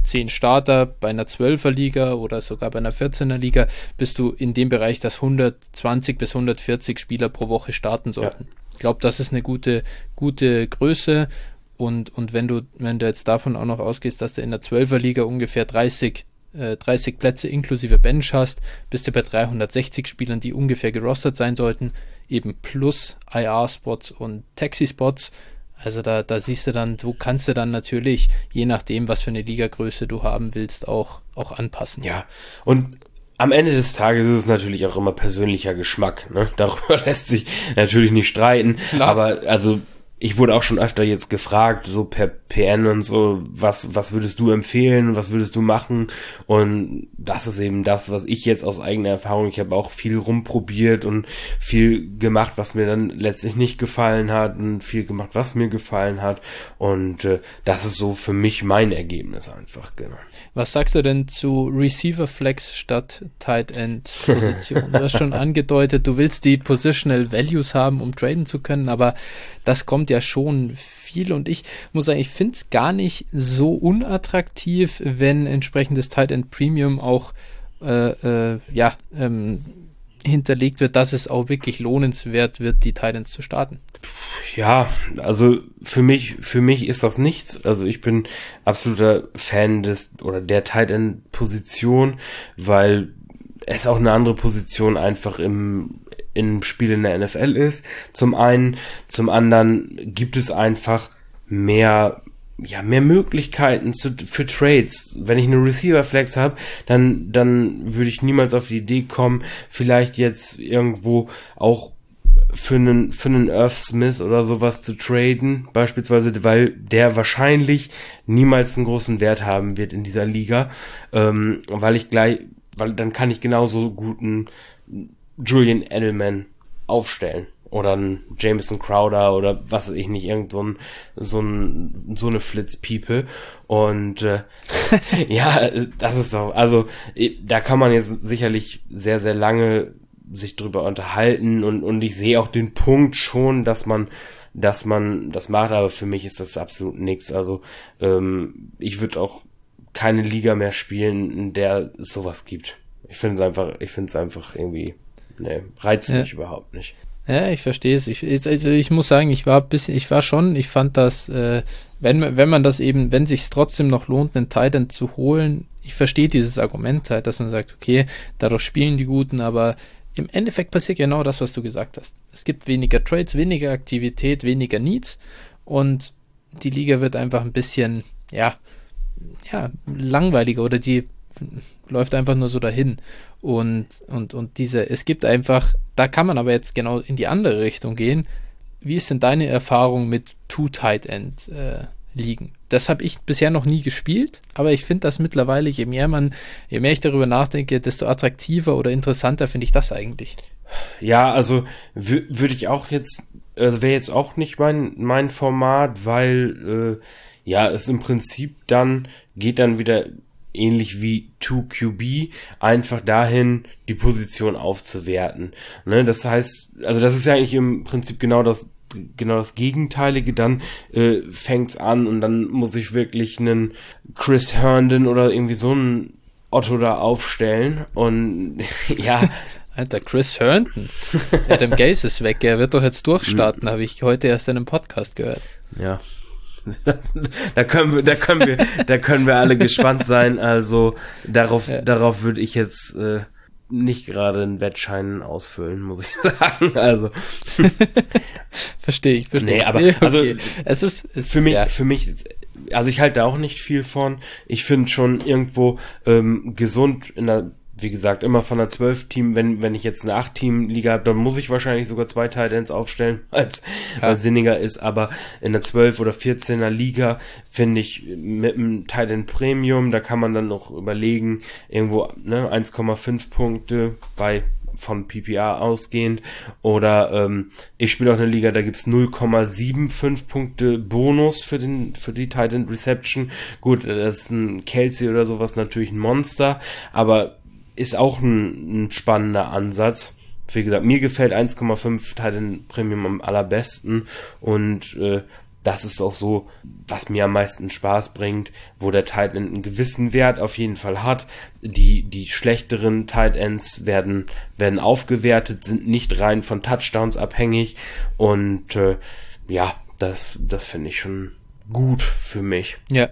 zehn Starter, bei einer zwölfer Liga oder sogar bei einer vierzehner Liga bist du in dem Bereich, dass hundertzwanzig bis hundertvierzig Spieler pro Woche starten sollten. Ja. Ich glaube, das ist eine gute, gute Größe. Und, und wenn du, wenn du jetzt davon auch noch ausgehst, dass du in der zwölfer Liga ungefähr dreißig, äh, dreißig Plätze inklusive Bench hast, bist du bei dreihundertsechzig Spielern, die ungefähr gerostet sein sollten, eben plus I R-Spots und Taxi-Spots. Also da, da siehst du dann, so kannst du dann natürlich, je nachdem, was für eine Ligagröße du haben willst, auch, auch anpassen. Ja, und am Ende des Tages ist es natürlich auch immer persönlicher Geschmack, ne? Darüber lässt sich natürlich nicht streiten, Klar. aber also ich wurde auch schon öfter jetzt gefragt, so per P N und so, was was würdest du empfehlen, was würdest du machen? Und das ist eben das, was ich jetzt aus eigener Erfahrung, ich habe auch viel rumprobiert und viel gemacht, was mir dann letztlich nicht gefallen hat und viel gemacht, was mir gefallen hat. Und äh, das ist so für mich mein Ergebnis einfach, genau. Was sagst du denn zu Receiver Flex statt Tight End Position? Du hast schon angedeutet, du willst die Positional Values haben, um traden zu können, aber das kommt ja schon viel und ich muss sagen, ich finde es gar nicht so unattraktiv, wenn entsprechendes Tight End Premium auch äh, äh, ja, ähm, hinterlegt wird, dass es auch wirklich lohnenswert wird, die Tight Ends zu starten. Ja, also für mich, für mich ist das nichts. Also ich bin absoluter Fan des oder der Tight End Position, weil es auch eine andere Position einfach im im Spiel in der N F L ist. Zum einen, zum anderen gibt es einfach mehr, ja, mehr Möglichkeiten zu, für Trades. Wenn ich eine Receiver-Flex habe, dann, dann würde ich niemals auf die Idee kommen, vielleicht jetzt irgendwo auch für einen, für einen Irv Smith oder sowas zu traden, beispielsweise, weil der wahrscheinlich niemals einen großen Wert haben wird in dieser Liga, ähm, weil ich gleich, weil dann kann ich genauso guten Julian Edelman aufstellen oder ein Jamison Crowder oder was weiß ich nicht, irgend so ein, so ein, so eine Flitzpiepe und äh, ja, das ist doch, also da kann man jetzt sicherlich sehr, sehr lange sich drüber unterhalten und, und ich sehe auch den Punkt schon, dass man dass man das macht, aber für mich ist das absolut nichts. Also ähm, ich würde auch keine Liga mehr spielen, in der es sowas gibt. Ich finde es einfach, ich finde es einfach irgendwie Nee, reizt mich ja. überhaupt nicht. Ja, ich verstehe es. Ich, also ich muss sagen, ich war ein bisschen, ich war schon, ich fand das, äh, wenn, wenn man das eben, wenn sich trotzdem noch lohnt, einen Tight End zu holen, ich verstehe dieses Argument halt, dass man sagt, okay, dadurch spielen die Guten, aber im Endeffekt passiert genau das, was du gesagt hast. Es gibt weniger Trades, weniger Aktivität, weniger Needs und die Liga wird einfach ein bisschen, ja, ja, langweiliger oder die läuft einfach nur so dahin. Und, und, und diese, es gibt einfach, da kann man aber jetzt genau in die andere Richtung gehen. Wie ist denn deine Erfahrung mit Two-Tight-End äh, Ligen? Das habe ich bisher noch nie gespielt, aber ich finde das mittlerweile, je mehr man, je mehr ich darüber nachdenke, desto attraktiver oder interessanter finde ich das eigentlich. Ja, also w- würde ich auch jetzt, äh, wäre jetzt auch nicht mein, mein Format, weil äh, ja, es im Prinzip dann geht dann wieder ähnlich wie zwei Q B, einfach dahin, die Position aufzuwerten. Ne, das heißt, also das ist ja eigentlich im Prinzip genau das, genau das Gegenteilige. Dann äh, fängt's an und dann muss ich wirklich einen Chris Herndon oder irgendwie so einen Otto da aufstellen und ja. Alter, Chris Herndon. Adam Gase ist weg, er wird doch jetzt durchstarten, habe ich heute erst in einem Podcast gehört. Ja. Da können wir, da können wir, da können wir alle gespannt sein. Also darauf, ja. darauf würde ich jetzt äh, nicht gerade einen Wettschein ausfüllen, muss ich sagen. Also verstehe ich, verstehe. Nee, aber okay. also es ist, es, für mich, ja. für mich, also ich halte da auch nicht viel von. Ich finde schon irgendwo ähm, gesund in der wie gesagt, immer von einer zwölf-Team, wenn wenn ich jetzt eine acht-Team-Liga habe, dann muss ich wahrscheinlich sogar zwei Tight Ends aufstellen, als ja. was sinniger ist, aber in der zwölf- oder vierzehner Liga finde ich mit einem Tight End Premium, da kann man dann noch überlegen, irgendwo ne eins Komma fünf Punkte bei von P P R ausgehend oder ähm, ich spiele auch eine Liga, da gibt's null Komma fünfundsiebzig Punkte Bonus für den für die Tight End Reception. Gut, das ist ein Kelsey oder sowas natürlich ein Monster, aber ist auch ein, ein spannender Ansatz. Wie gesagt, mir gefällt eins Komma fünf Tight End Premium am allerbesten und äh, das ist auch so, was mir am meisten Spaß bringt, wo der Tight End einen gewissen Wert auf jeden Fall hat. Die, die schlechteren Tight Ends werden, werden aufgewertet, sind nicht rein von Touchdowns abhängig und äh, ja, das, das finde ich schon gut für mich. Ja.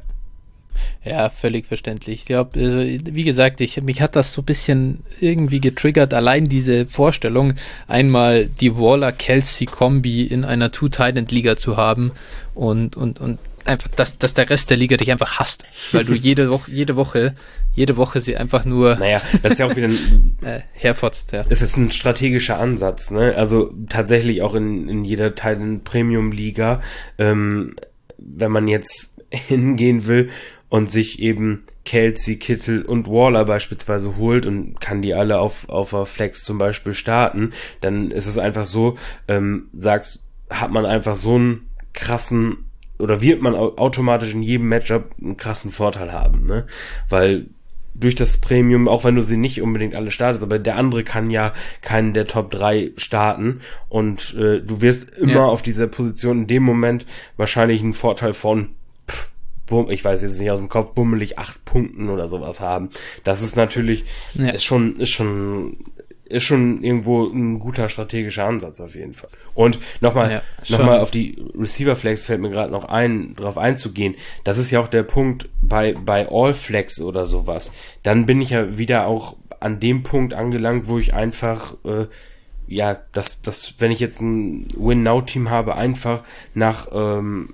Ja, völlig verständlich. Ich glaube, also, wie gesagt, ich, mich hat das so ein bisschen irgendwie getriggert, allein diese Vorstellung, einmal die Waller-Kelsey-Kombi in einer Two-Tight-End-Liga zu haben und, und, und einfach, dass, dass der Rest der Liga dich einfach hasst, weil du jede Woche, jede Woche, jede Woche sie einfach nur Naja, das ist ja auch wieder ein, äh, herfotzt. Ja. Das ist ein strategischer Ansatz, ne? Also tatsächlich auch in, in jeder Tight-End-Premium-Liga, ähm, wenn man jetzt hingehen will und sich eben Kelsey, Kittle und Waller beispielsweise holt und kann die alle auf, auf der Flex zum Beispiel starten, dann ist es einfach so, ähm, sagst, hat man einfach so einen krassen, oder wird man automatisch in jedem Matchup einen krassen Vorteil haben, ne? Weil durch das Premium, auch wenn du sie nicht unbedingt alle startest, aber der andere kann ja keinen der Top drei starten und äh, du wirst immer ja. auf dieser Position in dem Moment wahrscheinlich einen Vorteil von pff, ich weiß jetzt nicht aus dem Kopf, bummelig acht Punkten oder sowas haben. Das ist natürlich, ja. ist schon, ist schon, ist schon irgendwo ein guter strategischer Ansatz auf jeden Fall. Und nochmal, ja, nochmal auf die Receiver Flex fällt mir gerade noch ein, drauf einzugehen. Das ist ja auch der Punkt bei, bei All Flex oder sowas. Dann bin ich ja wieder auch an dem Punkt angelangt, wo ich einfach, äh, ja, das, das, wenn ich jetzt ein Win-Now-Team habe, einfach nach, ähm,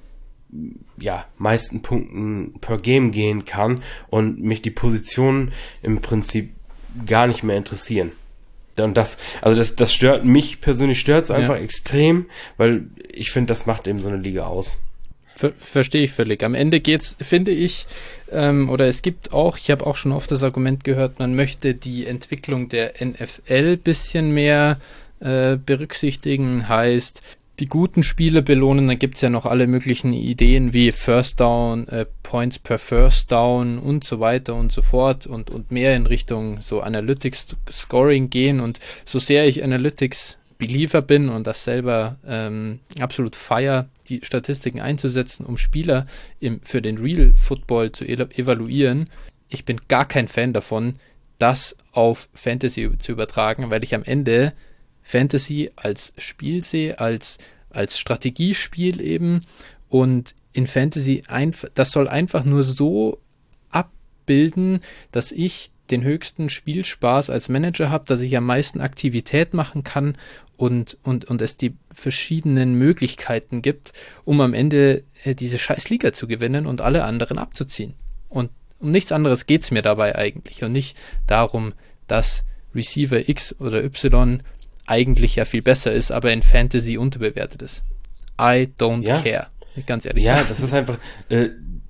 ja, meisten Punkten per Game gehen kann und mich die Positionen im Prinzip gar nicht mehr interessieren. Und das, also das, das stört mich persönlich, stört es einfach ja. extrem, weil ich finde, das macht eben so eine Liga aus. Ver- Verstehe ich völlig. Am Ende geht's, finde ich, ähm, oder es gibt auch, ich habe auch schon oft das Argument gehört, man möchte die Entwicklung der N F L bisschen mehr äh, berücksichtigen, heißt, die guten Spiele belohnen, dann gibt es ja noch alle möglichen Ideen wie First Down, äh, Points per First Down und so weiter und so fort und, und mehr in Richtung so Analytics Scoring gehen, und so sehr ich Analytics Believer bin und das selber ähm, absolut feier, die Statistiken einzusetzen, um Spieler im, für den Real Football zu e- evaluieren, ich bin gar kein Fan davon, das auf Fantasy zu übertragen, weil ich am Ende Fantasy als Spiel sehe, als, als Strategiespiel eben, und in Fantasy, einf- das soll einfach nur so abbilden, dass ich den höchsten Spielspaß als Manager habe, dass ich am meisten Aktivität machen kann und, und, und es die verschiedenen Möglichkeiten gibt, um am Ende äh, diese scheiß Liga zu gewinnen und alle anderen abzuziehen. Und um nichts anderes geht es mir dabei eigentlich und nicht darum, dass Receiver X oder Y eigentlich ja viel besser ist, aber in Fantasy unterbewertet ist. I don't ja. care. Ganz ehrlich. Ja, das ist einfach, äh,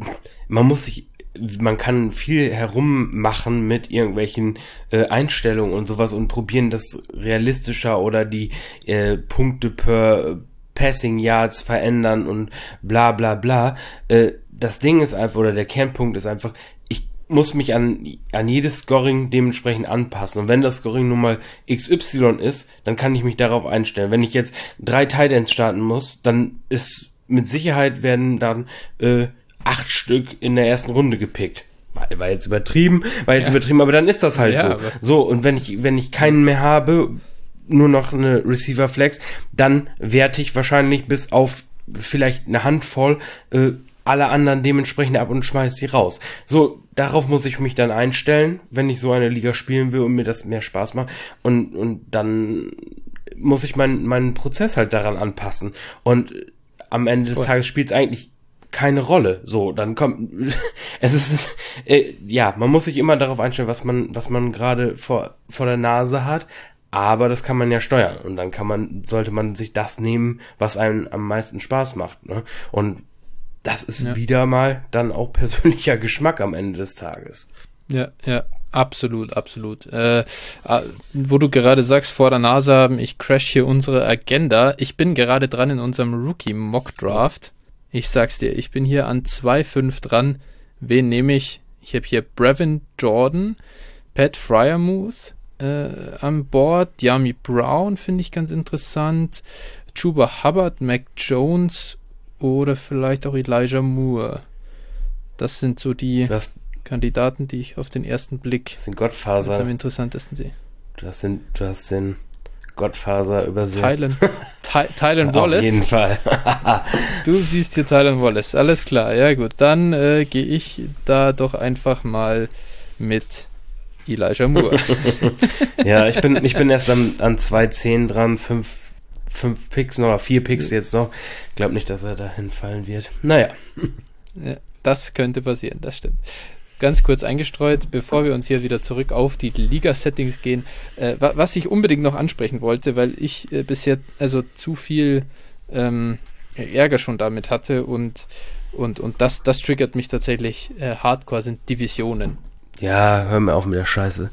man muss sich, man kann viel herummachen mit irgendwelchen äh, Einstellungen und sowas und probieren, das realistischer oder die äh, Punkte per Passing Yards verändern und bla bla bla. Äh, das Ding ist einfach, oder der Kernpunkt ist einfach, ich muss mich an, an jedes Scoring dementsprechend anpassen. Und wenn das Scoring nun mal X Y ist, dann kann ich mich darauf einstellen. Wenn ich jetzt drei Tight Ends starten muss, dann ist mit Sicherheit werden dann äh, acht Stück in der ersten Runde gepickt. War, war jetzt übertrieben, war jetzt ja. übertrieben, aber dann ist das halt ja, so. So, und wenn ich, wenn ich keinen mehr habe, nur noch eine Receiver Flex, dann werte ich wahrscheinlich bis auf vielleicht eine Handvoll äh, alle anderen dementsprechend ab und schmeiß sie raus. So, darauf muss ich mich dann einstellen, wenn ich so eine Liga spielen will und mir das mehr Spaß macht. Und, und dann muss ich meinen meinen Prozess halt daran anpassen. Und am Ende des Voll. Tages spielt es eigentlich keine Rolle. So, dann kommt, es ist, äh, ja, man muss sich immer darauf einstellen, was man, was man gerade vor, vor der Nase hat. Aber das kann man ja steuern. Und dann kann man, sollte man sich das nehmen, was einem am meisten Spaß macht, ne? Und das ist ja. wieder mal dann auch persönlicher Geschmack am Ende des Tages. Ja, ja, absolut, absolut. Äh, wo du gerade sagst, vor der Nase haben, ich crash hier unsere Agenda. Ich bin gerade dran in unserem Rookie-Mock-Draft. Ich sag's dir, ich bin hier an zwei Komma fünf dran. Wen nehme ich? Ich habe hier Brevin Jordan, Pat Freiermuth äh, an Bord, Diami Brown finde ich ganz interessant, Chuba Hubbard, Mac Jones oder vielleicht auch Elijah Moore. Das sind so die Du hast, Kandidaten, die ich auf den ersten Blick den als Gottfaser. am interessantesten sehe. Du hast den, du hast den Gottfaser übersehen. Tylen, Ty, Tylen Auf Wallace. jeden Fall. Du siehst hier Tylen Wallace. Alles klar. Ja gut, dann äh, gehe ich da doch einfach mal mit Elijah Moore. Ja, ich bin, ich bin erst an, an zwei zehn dran, fünf, fünf Picks noch, vier Picks jetzt noch. Ich glaube nicht, dass er da hinfallen wird. Naja. Ja, das könnte passieren, das stimmt. Ganz kurz eingestreut, bevor wir uns hier wieder zurück auf die Liga-Settings gehen, äh, wa- was ich unbedingt noch ansprechen wollte, weil ich äh, bisher also zu viel ähm, Ärger schon damit hatte und, und, und das, das triggert mich tatsächlich äh, hardcore, sind Divisionen. Ja, hör mir auf mit der Scheiße.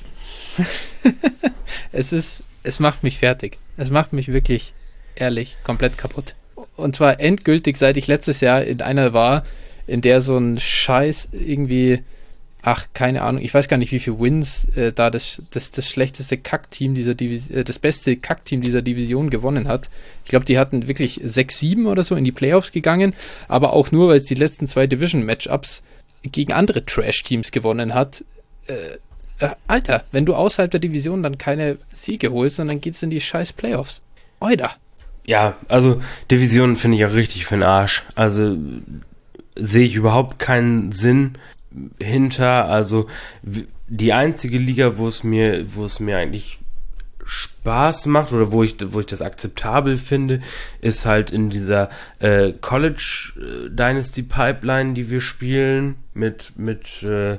Es ist, es macht mich fertig. Es macht mich wirklich, ehrlich, komplett kaputt. Und zwar endgültig, seit ich letztes Jahr in einer war, in der so ein Scheiß irgendwie, ach, keine Ahnung, ich weiß gar nicht, wie viele Wins äh, da das, das, das schlechteste Kackteam dieser Division, äh, das beste Kackteam dieser Division gewonnen hat. Ich glaube, die hatten wirklich sechs sieben oder so in die Playoffs gegangen, aber auch nur, weil es die letzten zwei Division-Matchups gegen andere Trash-Teams gewonnen hat. Äh, äh, Alter, wenn du außerhalb der Division dann keine Siege holst, dann geht's in die scheiß Playoffs. Oida. Ja, also Divisionen finde ich auch richtig für den Arsch. Also sehe ich überhaupt keinen Sinn hinter. Also w- die einzige Liga, wo es mir, wo es mir eigentlich Spaß macht oder wo ich, wo ich das akzeptabel finde, ist halt in dieser äh, College äh, Dynasty Pipeline, die wir spielen mit mit äh,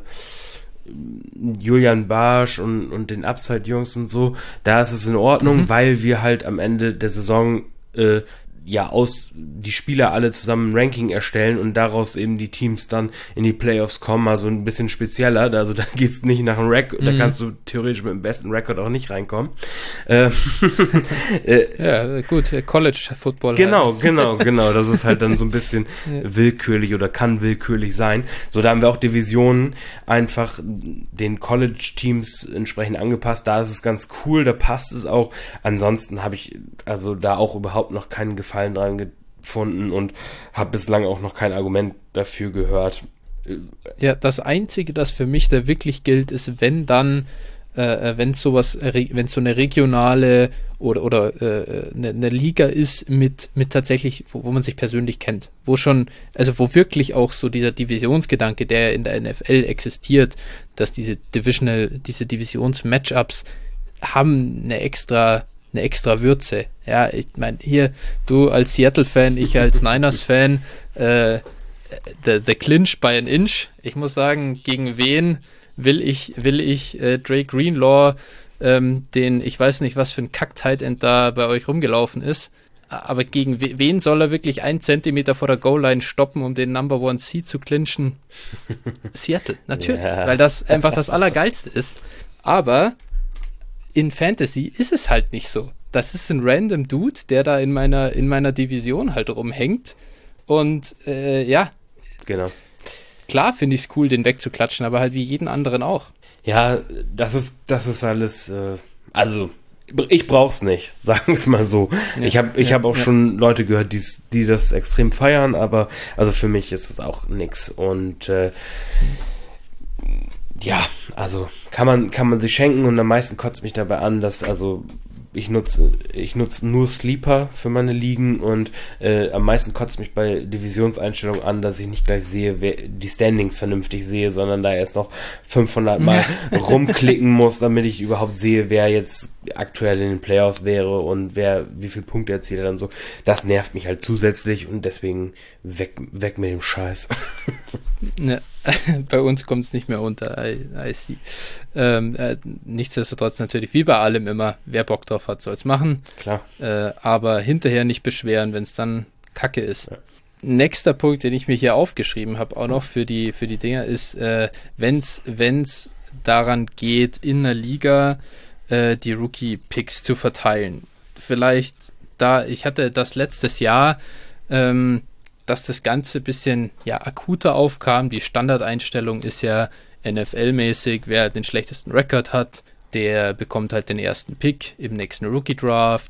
Julian Barsch und, und den Upside-Jungs und so. Da ist es in Ordnung, Mhm. weil wir halt am Ende der Saison äh, ja aus die Spieler alle zusammen ein Ranking erstellen und daraus eben die Teams dann in die Playoffs kommen, also ein bisschen spezieller, also da geht's nicht nach einem Rekord, da Mhm. kannst du theoretisch mit dem besten Rekord auch nicht reinkommen. Äh, äh, Ja, gut, äh, College Football. Genau, Halt. genau, genau. Das ist halt dann so ein bisschen Ja. willkürlich oder kann willkürlich sein. So, da haben wir auch Divisionen einfach den College-Teams entsprechend angepasst. Da ist es ganz cool, da passt es auch. Ansonsten habe ich also da auch überhaupt noch keinen Gefallen dran gefunden und habe bislang auch noch kein Argument dafür gehört. Ja, das Einzige, das für mich da wirklich gilt, ist, wenn dann, äh, wenn es sowas, wenn es so eine regionale oder, oder äh, eine, eine Liga ist mit, mit tatsächlich, wo, wo man sich persönlich kennt, wo schon, also wo wirklich auch so dieser Divisionsgedanke, der in der N F L existiert, dass diese Divisional, diese Divisions-Matchups haben eine extra eine extra Würze. Ja, ich meine, hier, du als Seattle-Fan, ich als Niners-Fan, äh, the, the clinch by an inch. Ich muss sagen, gegen wen will ich, will ich äh, Drake Greenlaw, ähm, den, ich weiß nicht, was für ein Kack-Tight-End da bei euch rumgelaufen ist, aber gegen we- wen soll er wirklich einen Zentimeter vor der Goal-Line stoppen, um den Number One Seed zu clinchen? Seattle, natürlich, Ja. weil das einfach das Allergeilste ist. Aber in Fantasy ist es halt nicht so. Das ist ein random Dude, der da in meiner, in meiner Division halt rumhängt. Und äh, ja, Genau. klar finde ich es cool, den wegzuklatschen, aber halt wie jeden anderen auch. Ja, das ist, das ist alles, äh, also ich brauch's nicht, sagen wir es mal so. Ja, ich habe ich ja, hab auch ja. schon Leute gehört, die's, die das extrem feiern, aber also für mich ist es auch nix. Und äh, ja, also kann man, kann man sich schenken und am meisten kotzt mich dabei an, dass also ich nutze ich nutze nur Sleeper für meine Ligen und äh, am meisten kotzt mich bei Divisionseinstellungen an, dass ich nicht gleich sehe, wer die Standings vernünftig sehe, sondern da erst noch fünfhundert Mal rumklicken muss, damit ich überhaupt sehe, wer jetzt aktuell in den Playoffs wäre und wer wie viel Punkte erzielt hat und so. Das nervt mich halt zusätzlich und deswegen weg, weg mit dem Scheiß. Ne, bei uns kommt es nicht mehr unter, I, I see. Ähm, äh, nichtsdestotrotz natürlich, wie bei allem immer, wer Bock drauf hat, soll es machen. Klar. Äh, aber hinterher nicht beschweren, wenn es dann Kacke ist. Ja. Nächster Punkt, den ich mir hier aufgeschrieben habe, auch noch für die, für die Dinger, ist, äh, wenn es daran geht, in der Liga äh, die Rookie-Picks zu verteilen. Vielleicht da, ich hatte das letztes Jahr, ähm, dass das Ganze ein bisschen ja, akuter aufkam. Die Standardeinstellung ist ja N F L-mäßig, wer den schlechtesten Rekord hat, der bekommt halt den ersten Pick im nächsten Rookie-Draft.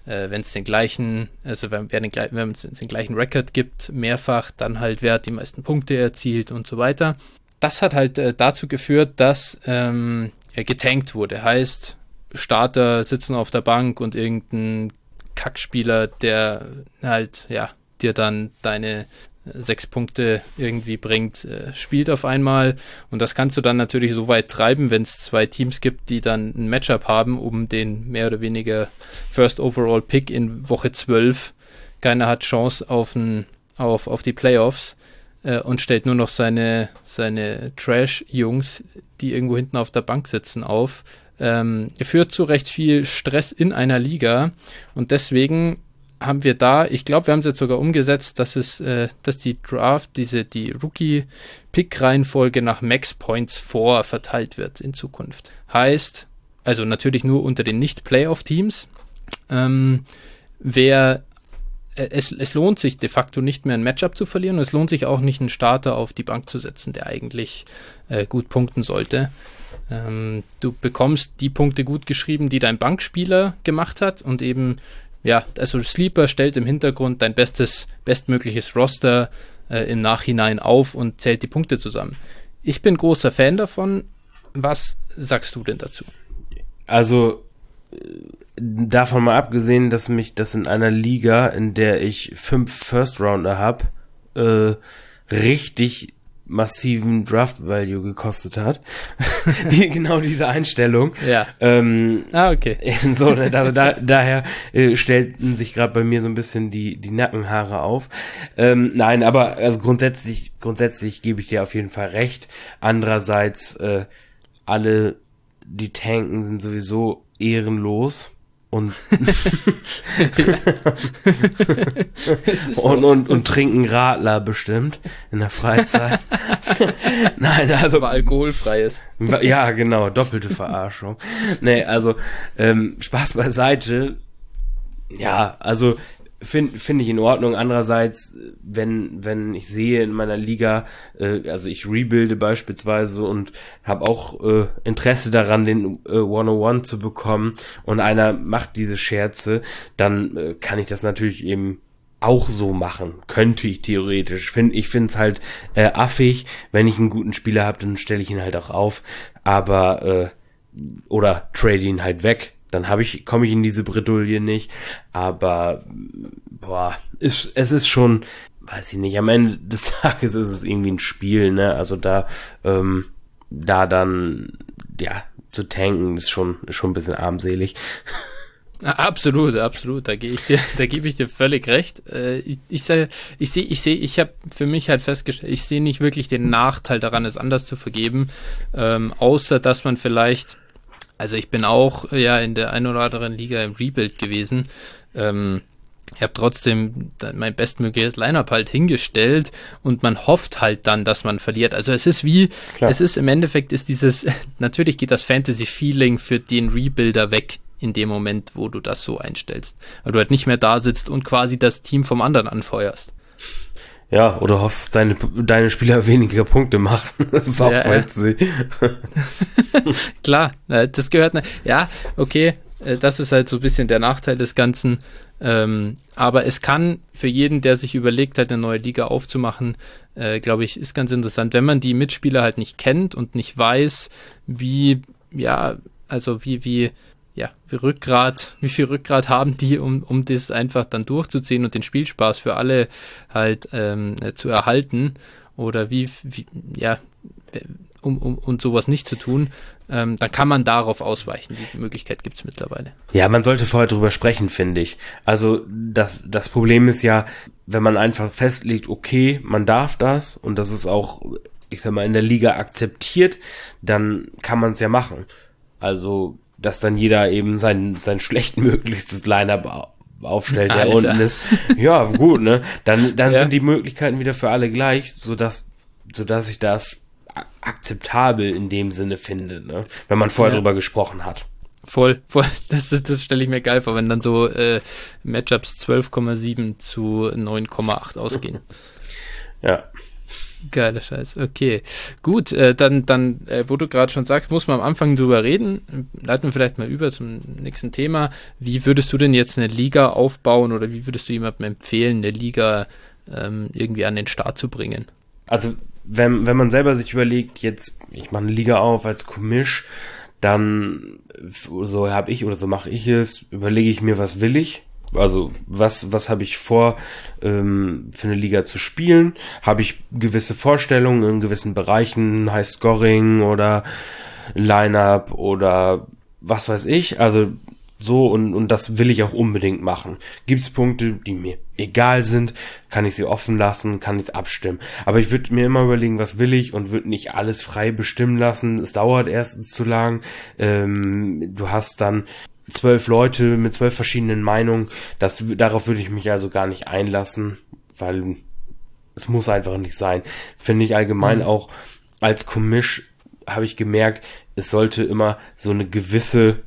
äh, wenn es den gleichen, also wenn, wer den, wenn es den gleichen Rekord gibt, mehrfach, dann halt wer hat die meisten Punkte erzielt und so weiter. Das hat halt äh, dazu geführt, dass ähm, er getankt wurde. Heißt, Starter sitzen auf der Bank und irgendein Kackspieler, der halt, ja, dir dann deine sechs Punkte irgendwie bringt, äh, spielt auf einmal. Und das kannst du dann natürlich so weit treiben, wenn es zwei Teams gibt, die dann ein Matchup haben, um den mehr oder weniger First Overall Pick in Woche zwölf. Keiner hat Chance auf, ein, auf, auf die Playoffs äh, und stellt nur noch seine, seine Trash-Jungs, die irgendwo hinten auf der Bank sitzen, auf. Ähm, führt zu recht viel Stress in einer Liga und deswegen haben wir da, ich glaube, wir haben es jetzt sogar umgesetzt, dass es, äh, dass die Draft, diese, die Rookie-Pick-Reihenfolge nach Max Points vor verteilt wird in Zukunft. Heißt, also natürlich nur unter den Nicht-Playoff-Teams, ähm, wer, äh, es, es lohnt sich de facto nicht mehr ein Matchup zu verlieren und es lohnt sich auch nicht, einen Starter auf die Bank zu setzen, der eigentlich äh, gut punkten sollte. Ähm, du bekommst die Punkte gut geschrieben, die dein Bankspieler gemacht hat und eben ja, also Sleeper stellt im Hintergrund dein bestes, bestmögliches Roster äh, im Nachhinein auf und zählt die Punkte zusammen. Ich bin großer Fan davon. Was sagst du denn dazu? Also, davon mal abgesehen, dass mich das in einer Liga, in der ich fünf First-Rounder habe, äh, richtig massiven Draft-Value gekostet hat. Die, genau diese Einstellung. Ja. Ähm, ah, okay. So, da, da, daher äh, stellten sich gerade bei mir so ein bisschen die, die Nackenhaare auf. Ähm, nein, aber also grundsätzlich, grundsätzlich gebe ich dir auf jeden Fall recht. Andererseits, äh, alle, die tanken, sind sowieso ehrenlos. Und, und, und, und trinken Radler bestimmt in der Freizeit. Nein, also. Aber alkoholfreies. Ja, genau, doppelte Verarschung. Nee, also, ähm, Spaß beiseite. Ja, also, finde find ich in Ordnung. Andererseits, wenn wenn ich sehe in meiner Liga, äh, also ich rebuilde beispielsweise und habe auch äh, Interesse daran, den äh, hundertundeins zu bekommen und einer macht diese Scherze, dann äh, kann ich das natürlich eben auch so machen. Könnte ich theoretisch. Find, ich finde es halt äh, affig. Wenn ich einen guten Spieler habe, dann stelle ich ihn halt auch auf. Aber, äh, oder trade ihn halt weg. Dann habe ich, komme ich in diese Bredouille nicht. Aber, boah, ist, es ist schon, weiß ich nicht, am Ende des Tages ist es irgendwie ein Spiel, ne? Also da, ähm, da dann, ja, zu tanken ist schon, ist schon ein bisschen armselig. Absolut, absolut. Da gehe ich dir, da gebe ich dir völlig recht. Äh, ich ich sehe, ich sehe, ich sehe, ich habe für mich halt festgestellt, ich sehe nicht wirklich den Nachteil daran, es anders zu vergeben, ähm, außer dass man vielleicht, also ich bin auch ja in der einen oder anderen Liga im Rebuild gewesen. Ähm, ich habe trotzdem mein bestmögliches Line-Up halt hingestellt und man hofft halt dann, dass man verliert. Also es ist wie, Klar. es ist im Endeffekt ist dieses, natürlich geht das Fantasy-Feeling für den Rebuilder weg in dem Moment, wo du das so einstellst. Weil du halt nicht mehr da sitzt und quasi das Team vom anderen anfeuerst. Ja, oder hoffst, deine, deine Spieler weniger Punkte machen. Das ist auch ja, sie. Klar, das gehört, ja, okay, das ist halt so ein bisschen der Nachteil des Ganzen. Ähm, aber es kann für jeden, der sich überlegt hat, eine neue Liga aufzumachen, äh, glaube ich, ist ganz interessant, wenn man die Mitspieler halt nicht kennt und nicht weiß, wie, ja, also wie, wie, ja, wie Rückgrat, wie viel Rückgrat haben die, um, um das einfach dann durchzuziehen und den Spielspaß für alle halt ähm, zu erhalten oder wie, wie ja, um, um, um sowas nicht zu tun, ähm, dann kann man darauf ausweichen. Die Möglichkeit gibt es mittlerweile. Ja, man sollte vorher drüber sprechen, finde ich. Also das, das Problem ist ja, wenn man einfach festlegt, okay, man darf das und das ist auch, ich sag mal, in der Liga akzeptiert, dann kann man es ja machen. Also dass dann jeder eben sein sein schlechtmöglichstes Line-Up aufstellt, der Alter. Unten ist. Ja, gut, ne? Dann dann ja. sind die Möglichkeiten wieder für alle gleich, sodass sodass ich das akzeptabel in dem Sinne finde, ne? Wenn man vorher ja. drüber gesprochen hat. Voll, voll. Das, das, das stelle ich mir geil vor, wenn dann so äh, Matchups zwölf Komma sieben zu neun Komma acht ausgehen. Ja. Geiler Scheiß, okay. Gut, äh, dann, dann äh, wo du gerade schon sagst, muss man am Anfang drüber reden. Leiten wir vielleicht mal über zum nächsten Thema. Wie würdest du denn jetzt eine Liga aufbauen oder wie würdest du jemandem empfehlen, eine Liga ähm, irgendwie an den Start zu bringen? Also, wenn, wenn man selber sich überlegt, jetzt, ich mache eine Liga auf als Commish, dann, so habe ich oder so mache ich es, überlege ich mir, was will ich? Also was was habe ich vor, ähm, für eine Liga zu spielen? Habe ich gewisse Vorstellungen in gewissen Bereichen, High Scoring oder Lineup oder was weiß ich? Also so und und das will ich auch unbedingt machen. Gibt es Punkte, die mir egal sind, kann ich sie offen lassen, kann ich abstimmen. Aber ich würde mir immer überlegen, was will ich und würde nicht alles frei bestimmen lassen. Es dauert erstens zu lang. Ähm, du hast dann zwölf Leute mit zwölf verschiedenen Meinungen, das, darauf würde ich mich also gar nicht einlassen, weil es muss einfach nicht sein. Finde ich allgemein mhm. auch als Commish habe ich gemerkt, es sollte immer so eine gewisse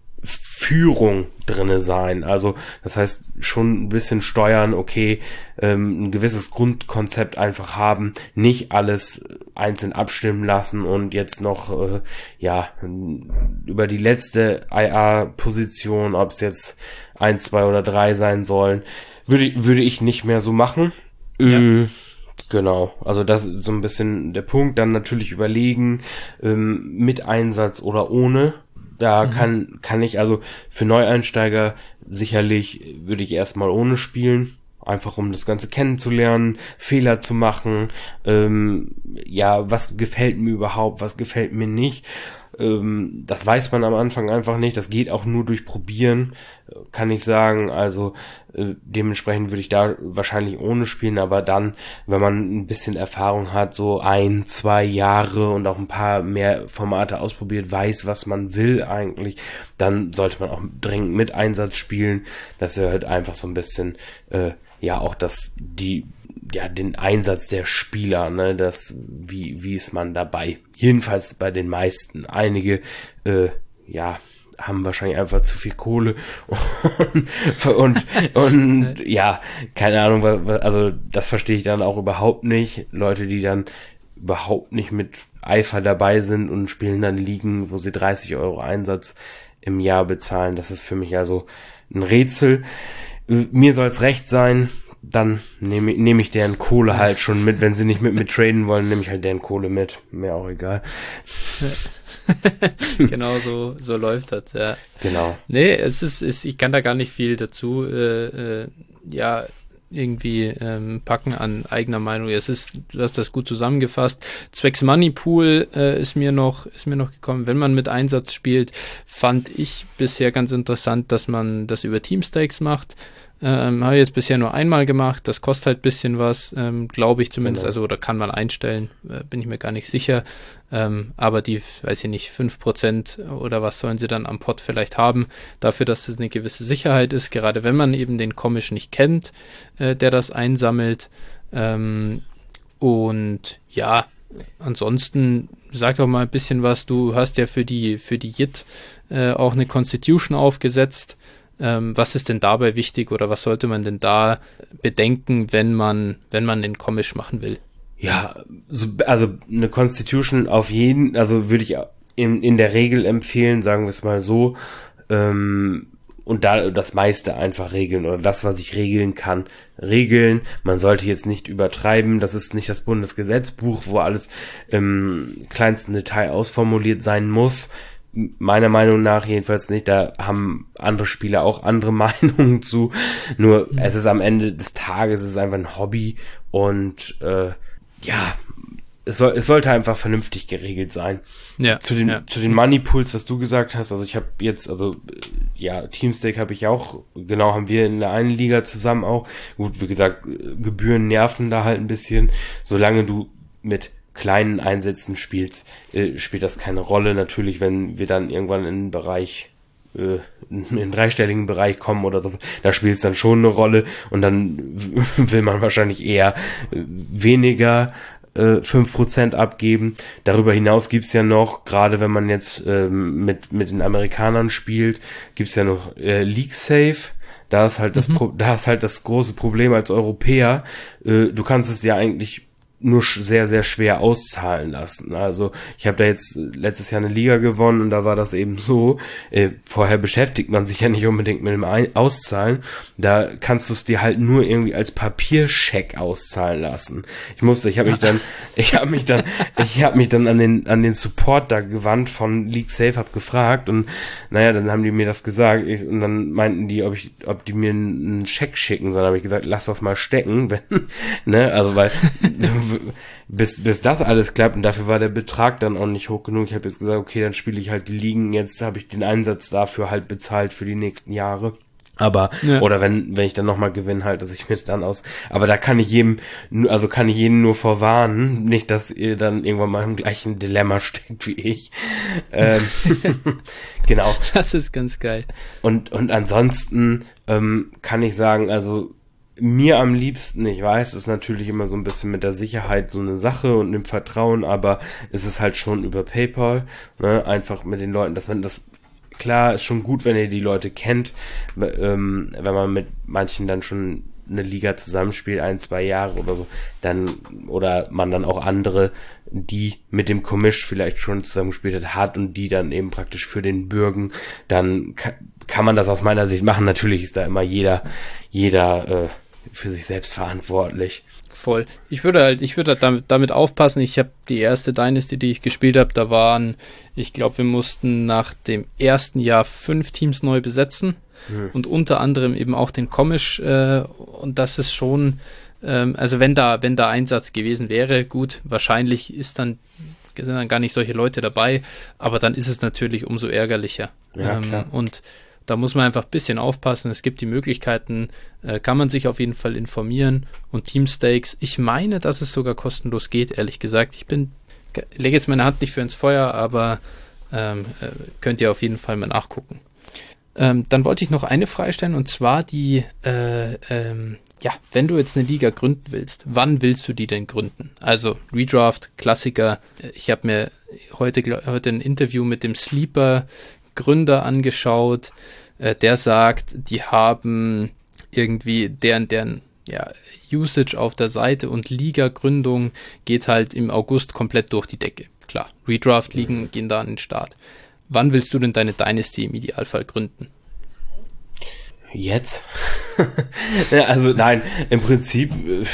Führung drinne sein. Also das heißt schon ein bisschen steuern, okay, ähm, ein gewisses Grundkonzept einfach haben, nicht alles einzeln abstimmen lassen und jetzt noch äh, ja über die letzte I A-Position, ob es jetzt eins, zwei oder drei sein sollen, würde würde ich nicht mehr so machen. Ja. Ähm, Genau, also das ist so ein bisschen der Punkt. Dann natürlich überlegen, ähm, mit Einsatz oder ohne. Da mhm. kann kann ich also für Neueinsteiger sicherlich würde ich erstmal ohne spielen, einfach um das Ganze kennenzulernen, Fehler zu machen, ähm, ja, was gefällt mir überhaupt, was gefällt mir nicht. Ähm, das weiß man am Anfang einfach nicht, das geht auch nur durch Probieren, kann ich sagen, also äh, dementsprechend würde ich da wahrscheinlich ohne spielen, aber dann, wenn man ein bisschen Erfahrung hat, so ein, zwei Jahre und auch ein paar mehr Formate ausprobiert, weiß, was man will eigentlich, dann sollte man auch dringend mit Einsatz spielen, das erhöht einfach so ein bisschen, äh, ja, auch das, die ja, den Einsatz der Spieler, ne, das, wie, wie ist man dabei? Jedenfalls bei den meisten. Einige, äh, ja, haben wahrscheinlich einfach zu viel Kohle und, und, und ja, keine Ahnung, was, also das verstehe ich dann auch überhaupt nicht. Leute, die dann überhaupt nicht mit Eifer dabei sind und spielen dann Ligen, wo sie dreißig Euro Einsatz im Jahr bezahlen, das ist für mich also ein Rätsel. Mir soll es recht sein, dann nehme nehm ich deren Kohle halt schon mit. Wenn sie nicht mit mir traden wollen, nehme ich halt deren Kohle mit. Mir auch egal. Genau so, so läuft das, ja. Genau. Nee, es ist, ist, ich kann da gar nicht viel dazu, äh, äh, ja, irgendwie ähm, packen an eigener Meinung. Es ist, du hast das gut zusammengefasst. Zwecks Moneypool äh, ist mir noch, ist mir noch gekommen. Wenn man mit Einsatz spielt, fand ich bisher ganz interessant, dass man das über Teamstakes macht. Ähm, habe ich jetzt bisher nur einmal gemacht. Das kostet halt ein bisschen was, ähm, glaube ich zumindest. Genau. Also, oder kann man einstellen, äh, bin ich mir gar nicht sicher. Ähm, aber die, weiß ich nicht, fünf Prozent oder was sollen sie dann am Pot vielleicht haben, dafür, dass es eine gewisse Sicherheit ist, gerade wenn man eben den Commish nicht kennt, äh, der das einsammelt. Ähm, und ja, ansonsten sag doch mal ein bisschen was. Du hast ja für die, für die Jit äh, auch eine Constitution aufgesetzt. Ähm, was ist denn dabei wichtig oder was sollte man denn da bedenken, wenn man, wenn man den Commish machen will? Ja, so, also eine Constitution auf jeden, also würde ich in, in der Regel empfehlen, sagen wir es mal so, ähm, und da das meiste einfach regeln oder das, was ich regeln kann, regeln. Man sollte jetzt nicht übertreiben, das ist nicht das Bundesgesetzbuch, wo alles im kleinsten Detail ausformuliert sein muss. Meiner Meinung nach jedenfalls nicht, da haben andere Spieler auch andere Meinungen zu, nur mhm. es ist am Ende des Tages, es ist einfach ein Hobby und äh, ja, es, soll, es sollte einfach vernünftig geregelt sein. Ja, zu den ja. zu den Moneypools, was du gesagt hast, also ich habe jetzt, also ja, Teamstake habe ich auch, genau, haben wir in der einen Liga zusammen auch, gut, wie gesagt, Gebühren nerven da halt ein bisschen, solange du mit kleinen Einsätzen spielst, äh, spielt das keine Rolle. Natürlich, wenn wir dann irgendwann in einen Bereich, äh, in einen dreistelligen Bereich kommen oder so, da spielt es dann schon eine Rolle und dann will man wahrscheinlich eher äh, weniger äh, fünf Prozent abgeben. Darüber hinaus gibt's ja noch, gerade wenn man jetzt äh, mit, mit den Amerikanern spielt, gibt's ja noch äh, League Safe. Da ist halt das, mhm. Pro- da ist halt das große Problem als Europäer. Äh, du kannst es ja eigentlich nur sehr, sehr schwer auszahlen lassen. Also ich habe da jetzt letztes Jahr eine Liga gewonnen und da war das eben so, äh, vorher beschäftigt man sich ja nicht unbedingt mit dem Ein- Auszahlen, da kannst du es dir halt nur irgendwie als Papierscheck auszahlen lassen. Ich musste, ich habe mich dann, ich habe mich dann, ich habe mich dann an den an den Support da gewandt von League Safe, hab gefragt und naja, dann haben die mir das gesagt ich, und dann meinten die, ob ich, ob die mir einen Scheck schicken sollen, habe ich gesagt, lass das mal stecken, wenn, ne, also weil bis bis das alles klappt und dafür war der Betrag dann auch nicht hoch genug. Ich habe jetzt gesagt, okay, dann spiele ich halt die Ligen, jetzt habe ich den Einsatz dafür halt bezahlt für die nächsten Jahre. Aber, ja. oder wenn wenn ich dann nochmal gewinne halt, dass ich mir dann aus, aber da kann ich jedem, also kann ich jeden nur vorwarnen, nicht, dass ihr dann irgendwann mal im gleichen Dilemma steckt wie ich. Ähm, genau. Das ist ganz geil. Und und ansonsten ähm, kann ich sagen, also mir am liebsten, ich weiß, ist natürlich immer so ein bisschen mit der Sicherheit so eine Sache und dem Vertrauen, aber es ist halt schon über PayPal, ne, einfach mit den Leuten, dass man das, klar, ist schon gut, wenn ihr die Leute kennt, ähm, wenn man mit manchen dann schon eine Liga zusammenspielt, ein, zwei Jahre oder so, dann, oder man dann auch andere, die mit dem Commish vielleicht schon zusammengespielt hat, hat und die dann eben praktisch für den Bürgen, dann kann, kann man das aus meiner Sicht machen. Natürlich ist da immer jeder, jeder äh, für sich selbst verantwortlich. Voll. Ich würde halt, ich würde halt damit, damit aufpassen. Ich habe die erste Dynasty, die ich gespielt habe, da waren, ich glaube, wir mussten nach dem ersten Jahr fünf Teams neu besetzen mhm. und unter anderem eben auch den Commish äh, und das ist schon, ähm, also wenn da, wenn da Einsatz gewesen wäre, gut, wahrscheinlich ist dann, sind dann gar nicht solche Leute dabei, aber dann ist es natürlich umso ärgerlicher. Ja, ähm, klar. Und da muss man einfach ein bisschen aufpassen. Es gibt die Möglichkeiten, äh, kann man sich auf jeden Fall informieren. Und Teamstakes, ich meine, dass es sogar kostenlos geht, ehrlich gesagt. Ich bin, lege jetzt meine Hand nicht für ins Feuer, aber ähm, äh, könnt ihr auf jeden Fall mal nachgucken. Ähm, dann wollte ich noch eine Frage stellen, und zwar die, äh, ähm, ja, wenn du jetzt eine Liga gründen willst, wann willst du die denn gründen? Also Redraft, Klassiker. Ich habe mir heute, heute ein Interview mit dem Sleeper Gründer angeschaut, äh, der sagt, die haben irgendwie deren, deren ja, Usage auf der Seite und Liga-Gründung geht halt im August komplett durch die Decke. Klar, Redraft-Ligen gehen da an den Start. Wann willst du denn deine Dynasty im Idealfall gründen? Jetzt? Ja, also nein, im Prinzip äh,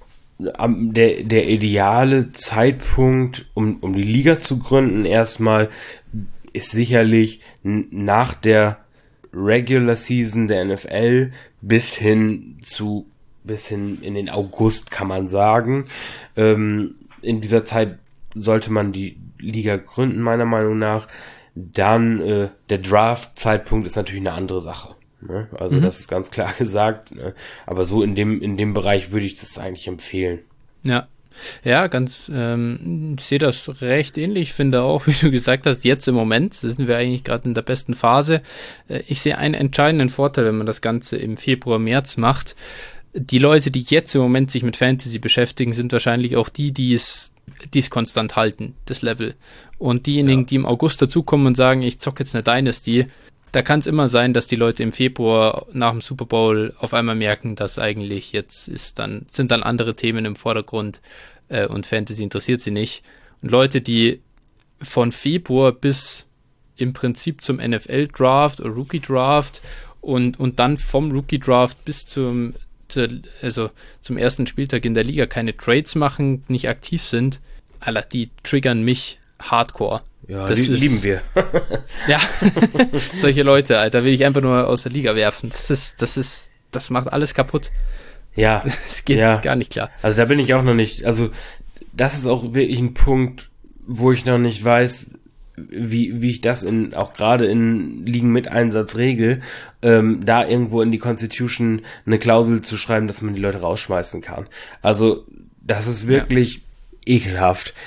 der, der ideale Zeitpunkt, um, um die Liga zu gründen, erstmal ist sicherlich n- nach der Regular Season der N F L bis hin zu, bis hin in den August, kann man sagen. Ähm, in dieser Zeit sollte man die Liga gründen, meiner Meinung nach. Dann, äh, der Draft-Zeitpunkt ist natürlich eine andere Sache. Ne? Also, mhm. das ist ganz klar gesagt. Ne? Aber so in dem, in dem Bereich würde ich das eigentlich empfehlen. Ja. Ja, ganz, ähm, ich sehe das recht ähnlich. Ich finde auch, wie du gesagt hast, jetzt im Moment sind wir eigentlich gerade in der besten Phase. Äh, ich sehe einen entscheidenden Vorteil, wenn man das Ganze im Februar, März macht. Die Leute, die jetzt im Moment sich mit Fantasy beschäftigen, sind wahrscheinlich auch die, die es, die es konstant halten, das Level. Und diejenigen, ja. die im August dazukommen und sagen, ich zocke jetzt eine Dynasty, da kann es immer sein, dass die Leute im Februar nach dem Super Bowl auf einmal merken, dass eigentlich jetzt ist dann, sind dann andere Themen im Vordergrund äh, und Fantasy interessiert sie nicht. Und Leute, die von Februar bis im Prinzip zum N F L-Draft oder Rookie-Draft und, und dann vom Rookie-Draft bis zum, zu, also zum ersten Spieltag in der Liga keine Trades machen, nicht aktiv sind, Alter, die triggern mich hardcore. Ja, das li- ist, lieben wir. Ja, solche Leute, Alter, will ich einfach nur aus der Liga werfen. Das ist, das ist, das macht alles kaputt. Ja. Das geht ja. gar nicht klar. Also da bin ich auch noch nicht, also das ist auch wirklich ein Punkt, wo ich noch nicht weiß, wie, wie ich das in, auch gerade in Ligen mit Einsatz regel, ähm, da irgendwo in die Constitution eine Klausel zu schreiben, dass man die Leute rausschmeißen kann. Also das ist wirklich ja. ekelhaft.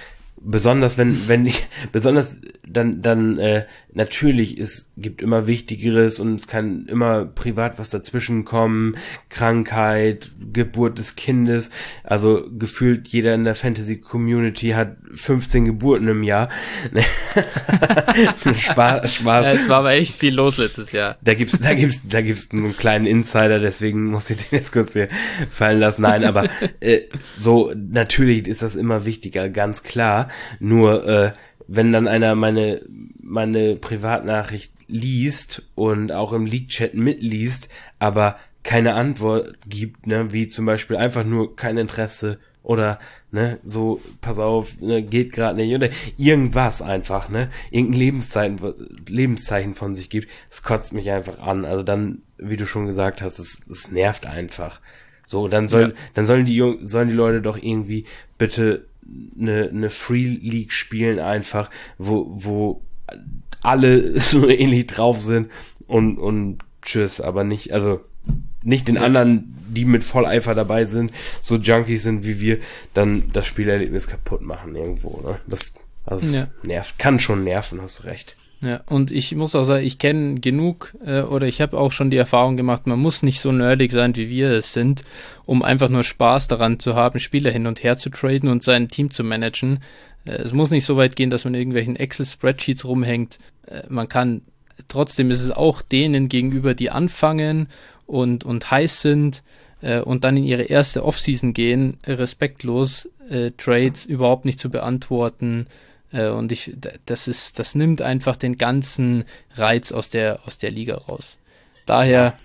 besonders wenn, wenn ich, besonders dann, dann, äh, natürlich, es gibt immer Wichtigeres und es kann immer privat was dazwischen kommen, Krankheit, Geburt des Kindes, also gefühlt jeder in der Fantasy-Community hat fünfzehn Geburten im Jahr. Spaß, Spaß. Ja, es war aber echt viel los letztes Jahr. Da gibt's, da gibt's, da gibt's einen kleinen Insider, deswegen muss ich den jetzt kurz hier fallen lassen. Nein, aber äh, so, natürlich ist das immer wichtiger, ganz klar. Nur, äh, wenn dann einer meine, meine Privatnachricht liest und auch im League-Chat mitliest, aber keine Antwort gibt, ne, wie zum Beispiel einfach nur kein Interesse oder, ne, so, pass auf, ne, geht gerade nicht, oder irgendwas einfach, ne, irgendein Lebenszeichen, Lebenszeichen von sich gibt, es kotzt mich einfach an. Also dann, wie du schon gesagt hast, es, es nervt einfach. So, dann sollen, ja. dann sollen die Jung, sollen die Leute doch irgendwie bitte eine, eine Free League spielen einfach, wo, wo alle so ähnlich drauf sind und, und tschüss, aber nicht, also, nicht den ja. anderen, die mit Volleifer dabei sind, so Junkies sind wie wir, dann das Spielerlebnis kaputt machen irgendwo, ne? Das, also ja. nervt, kann schon nerven, hast du recht. Ja, und ich muss auch sagen, ich kenne genug äh, oder ich habe auch schon die Erfahrung gemacht, man muss nicht so nerdig sein, wie wir es sind, um einfach nur Spaß daran zu haben, Spieler hin und her zu traden und sein Team zu managen. Äh, es muss nicht so weit gehen, dass man in irgendwelchen Excel-Spreadsheets rumhängt. Äh, man kann, trotzdem ist es auch denen gegenüber, die anfangen und, und heiß sind äh, und dann in ihre erste Offseason gehen, respektlos äh, Trades überhaupt nicht zu beantworten. Und ich, das ist, das nimmt einfach den ganzen Reiz aus der, aus der Liga raus. Daher,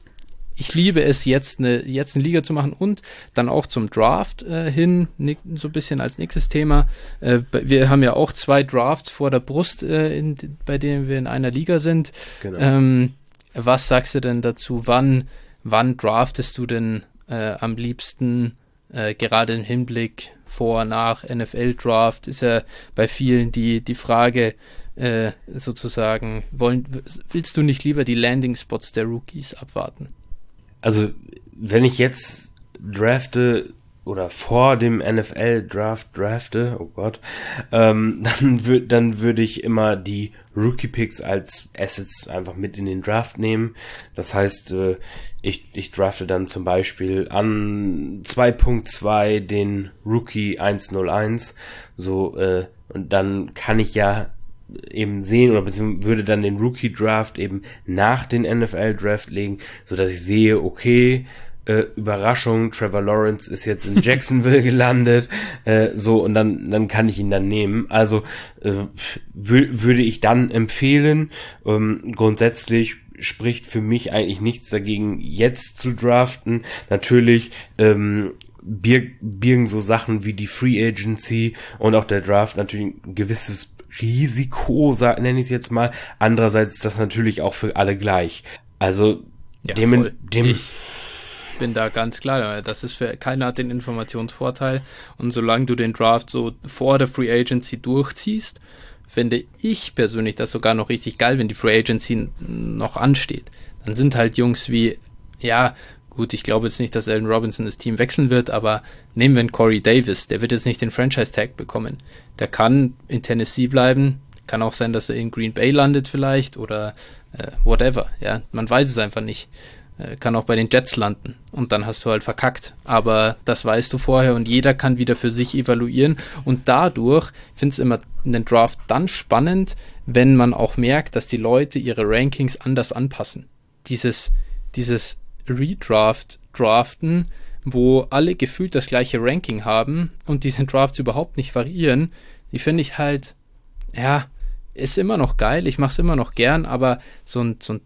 ich liebe es jetzt, eine, jetzt eine Liga zu machen und dann auch zum Draft äh, hin, so ein bisschen als nächstes Thema. Äh, wir haben ja auch zwei Drafts vor der Brust, äh, in, bei denen wir in einer Liga sind. Genau. Ähm, was sagst du denn dazu? Wann, wann draftest du denn äh, am liebsten? Äh, gerade im Hinblick vor, nach N F L-Draft ist ja bei vielen die, die Frage äh, sozusagen, wollen, willst du nicht lieber die Landing-Spots der Rookies abwarten? Also, wenn ich jetzt drafte oder vor dem N F L-Draft drafte, oh Gott, ähm, dann, würd, dann würde ich immer die Rookie-Picks als Assets einfach mit in den Draft nehmen. Das heißt, äh, ich, ich drafte dann zum Beispiel an zwei Punkt zwei den Rookie eins null eins, so, äh, und dann kann ich ja eben sehen oder beziehungsweise würde dann den Rookie-Draft eben nach den N F L-Draft legen, so dass ich sehe, okay, Äh, Überraschung, Trevor Lawrence ist jetzt in Jacksonville gelandet, äh, so, und dann dann kann ich ihn dann nehmen. Also äh, wür- würde ich dann empfehlen, ähm, grundsätzlich spricht für mich eigentlich nichts dagegen, jetzt zu draften. Natürlich ähm, bir- birgen so Sachen wie die Free Agency und auch der Draft natürlich ein gewisses Risiko, sag, nenne ich es jetzt mal. Andererseits ist das natürlich auch für alle gleich. Also ja, dem, voll. dem ich bin da ganz klar, das ist für keiner hat den Informationsvorteil und solange du den Draft so vor der Free Agency durchziehst, finde ich persönlich das sogar noch richtig geil, wenn die Free Agency noch ansteht. Dann sind halt Jungs wie, ja, gut, ich glaube jetzt nicht, dass Allen Robinson das Team wechseln wird, aber nehmen wir einen Corey Davis, der wird jetzt nicht den Franchise-Tag bekommen. Der kann in Tennessee bleiben, kann auch sein, dass er in Green Bay landet vielleicht oder äh, whatever, ja, man weiß es einfach nicht. Kann auch bei den Jets landen und dann hast du halt verkackt, aber das weißt du vorher und jeder kann wieder für sich evaluieren und dadurch, ich finde es immer in den Draft dann spannend, wenn man auch merkt, dass die Leute ihre Rankings anders anpassen. Dieses, dieses Redraft, Draften, wo alle gefühlt das gleiche Ranking haben und diese Drafts überhaupt nicht variieren, die finde ich halt, ja, ist immer noch geil, ich mache es immer noch gern, aber so ein, so ein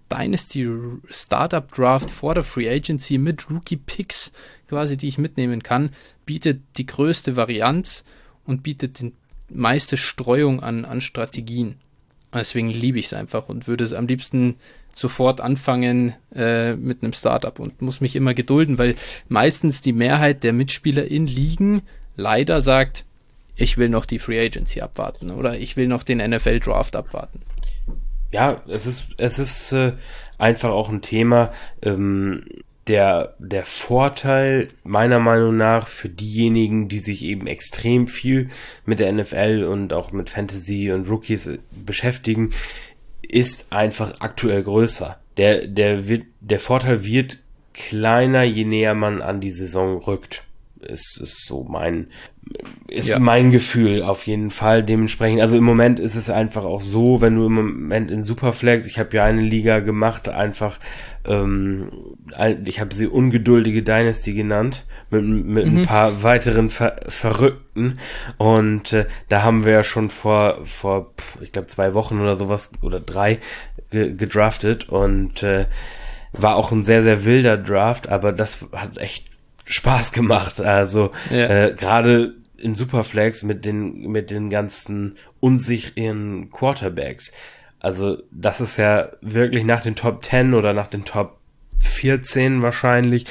Dynasty-Startup-Draft vor der Free Agency mit Rookie-Picks quasi, die ich mitnehmen kann, bietet die größte Varianz und bietet die meiste Streuung an, an Strategien. Und deswegen liebe ich es einfach und würde es am liebsten sofort anfangen äh, mit einem Startup und muss mich immer gedulden, weil meistens die Mehrheit der Mitspieler in Ligen leider sagt, ich will noch die Free Agency abwarten oder ich will noch den N F L-Draft abwarten. Ja, es ist, es ist äh, einfach auch ein Thema, ähm, der, der Vorteil meiner Meinung nach für diejenigen, die sich eben extrem viel mit der N F L und auch mit Fantasy und Rookies beschäftigen, ist einfach aktuell größer. Der, der wird, der Vorteil wird kleiner, je näher man an die Saison rückt. Ist, ist so mein, ist ja. mein Gefühl auf jeden Fall. Dementsprechend, also im Moment ist es einfach auch so, wenn du im Moment in Superflex, ich habe ja eine Liga gemacht, einfach, ähm, ich habe sie ungeduldige Dynasty genannt, mit, mit mhm. ein paar weiteren Ver Verrückten, und äh, da haben wir ja schon vor, vor, ich glaube zwei Wochen oder sowas, oder drei, ge gedraftet, und äh, war auch ein sehr, sehr wilder Draft, aber das hat echt Spaß gemacht. Also ja. äh, gerade in Superflex mit den mit den ganzen unsicheren Quarterbacks. Also das ist ja wirklich nach den Top zehn oder nach den Top vierzehn wahrscheinlich,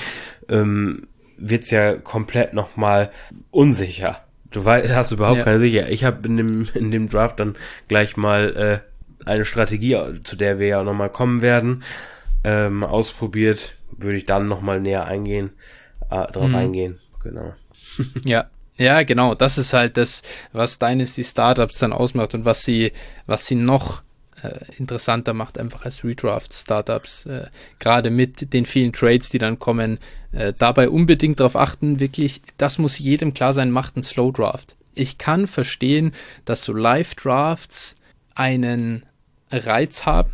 ähm, wird's ja komplett nochmal unsicher. Du weißt, hast überhaupt ja. keine Sicherheit. Ich habe in dem in dem Draft dann gleich mal äh, eine Strategie, zu der wir ja nochmal kommen werden, ähm, ausprobiert. Würde ich dann nochmal näher eingehen. Äh, drauf mhm. eingehen, genau. Ja, ja, genau. Das ist halt das, was Dynasty Startups dann ausmacht und was sie, was sie noch äh, interessanter macht, einfach als Redraft Startups. Äh, gerade mit den vielen Trades, die dann kommen. Äh, dabei unbedingt darauf achten, wirklich, das muss jedem klar sein, macht einen Slow Draft. Ich kann verstehen, dass so Live Drafts einen Reiz haben,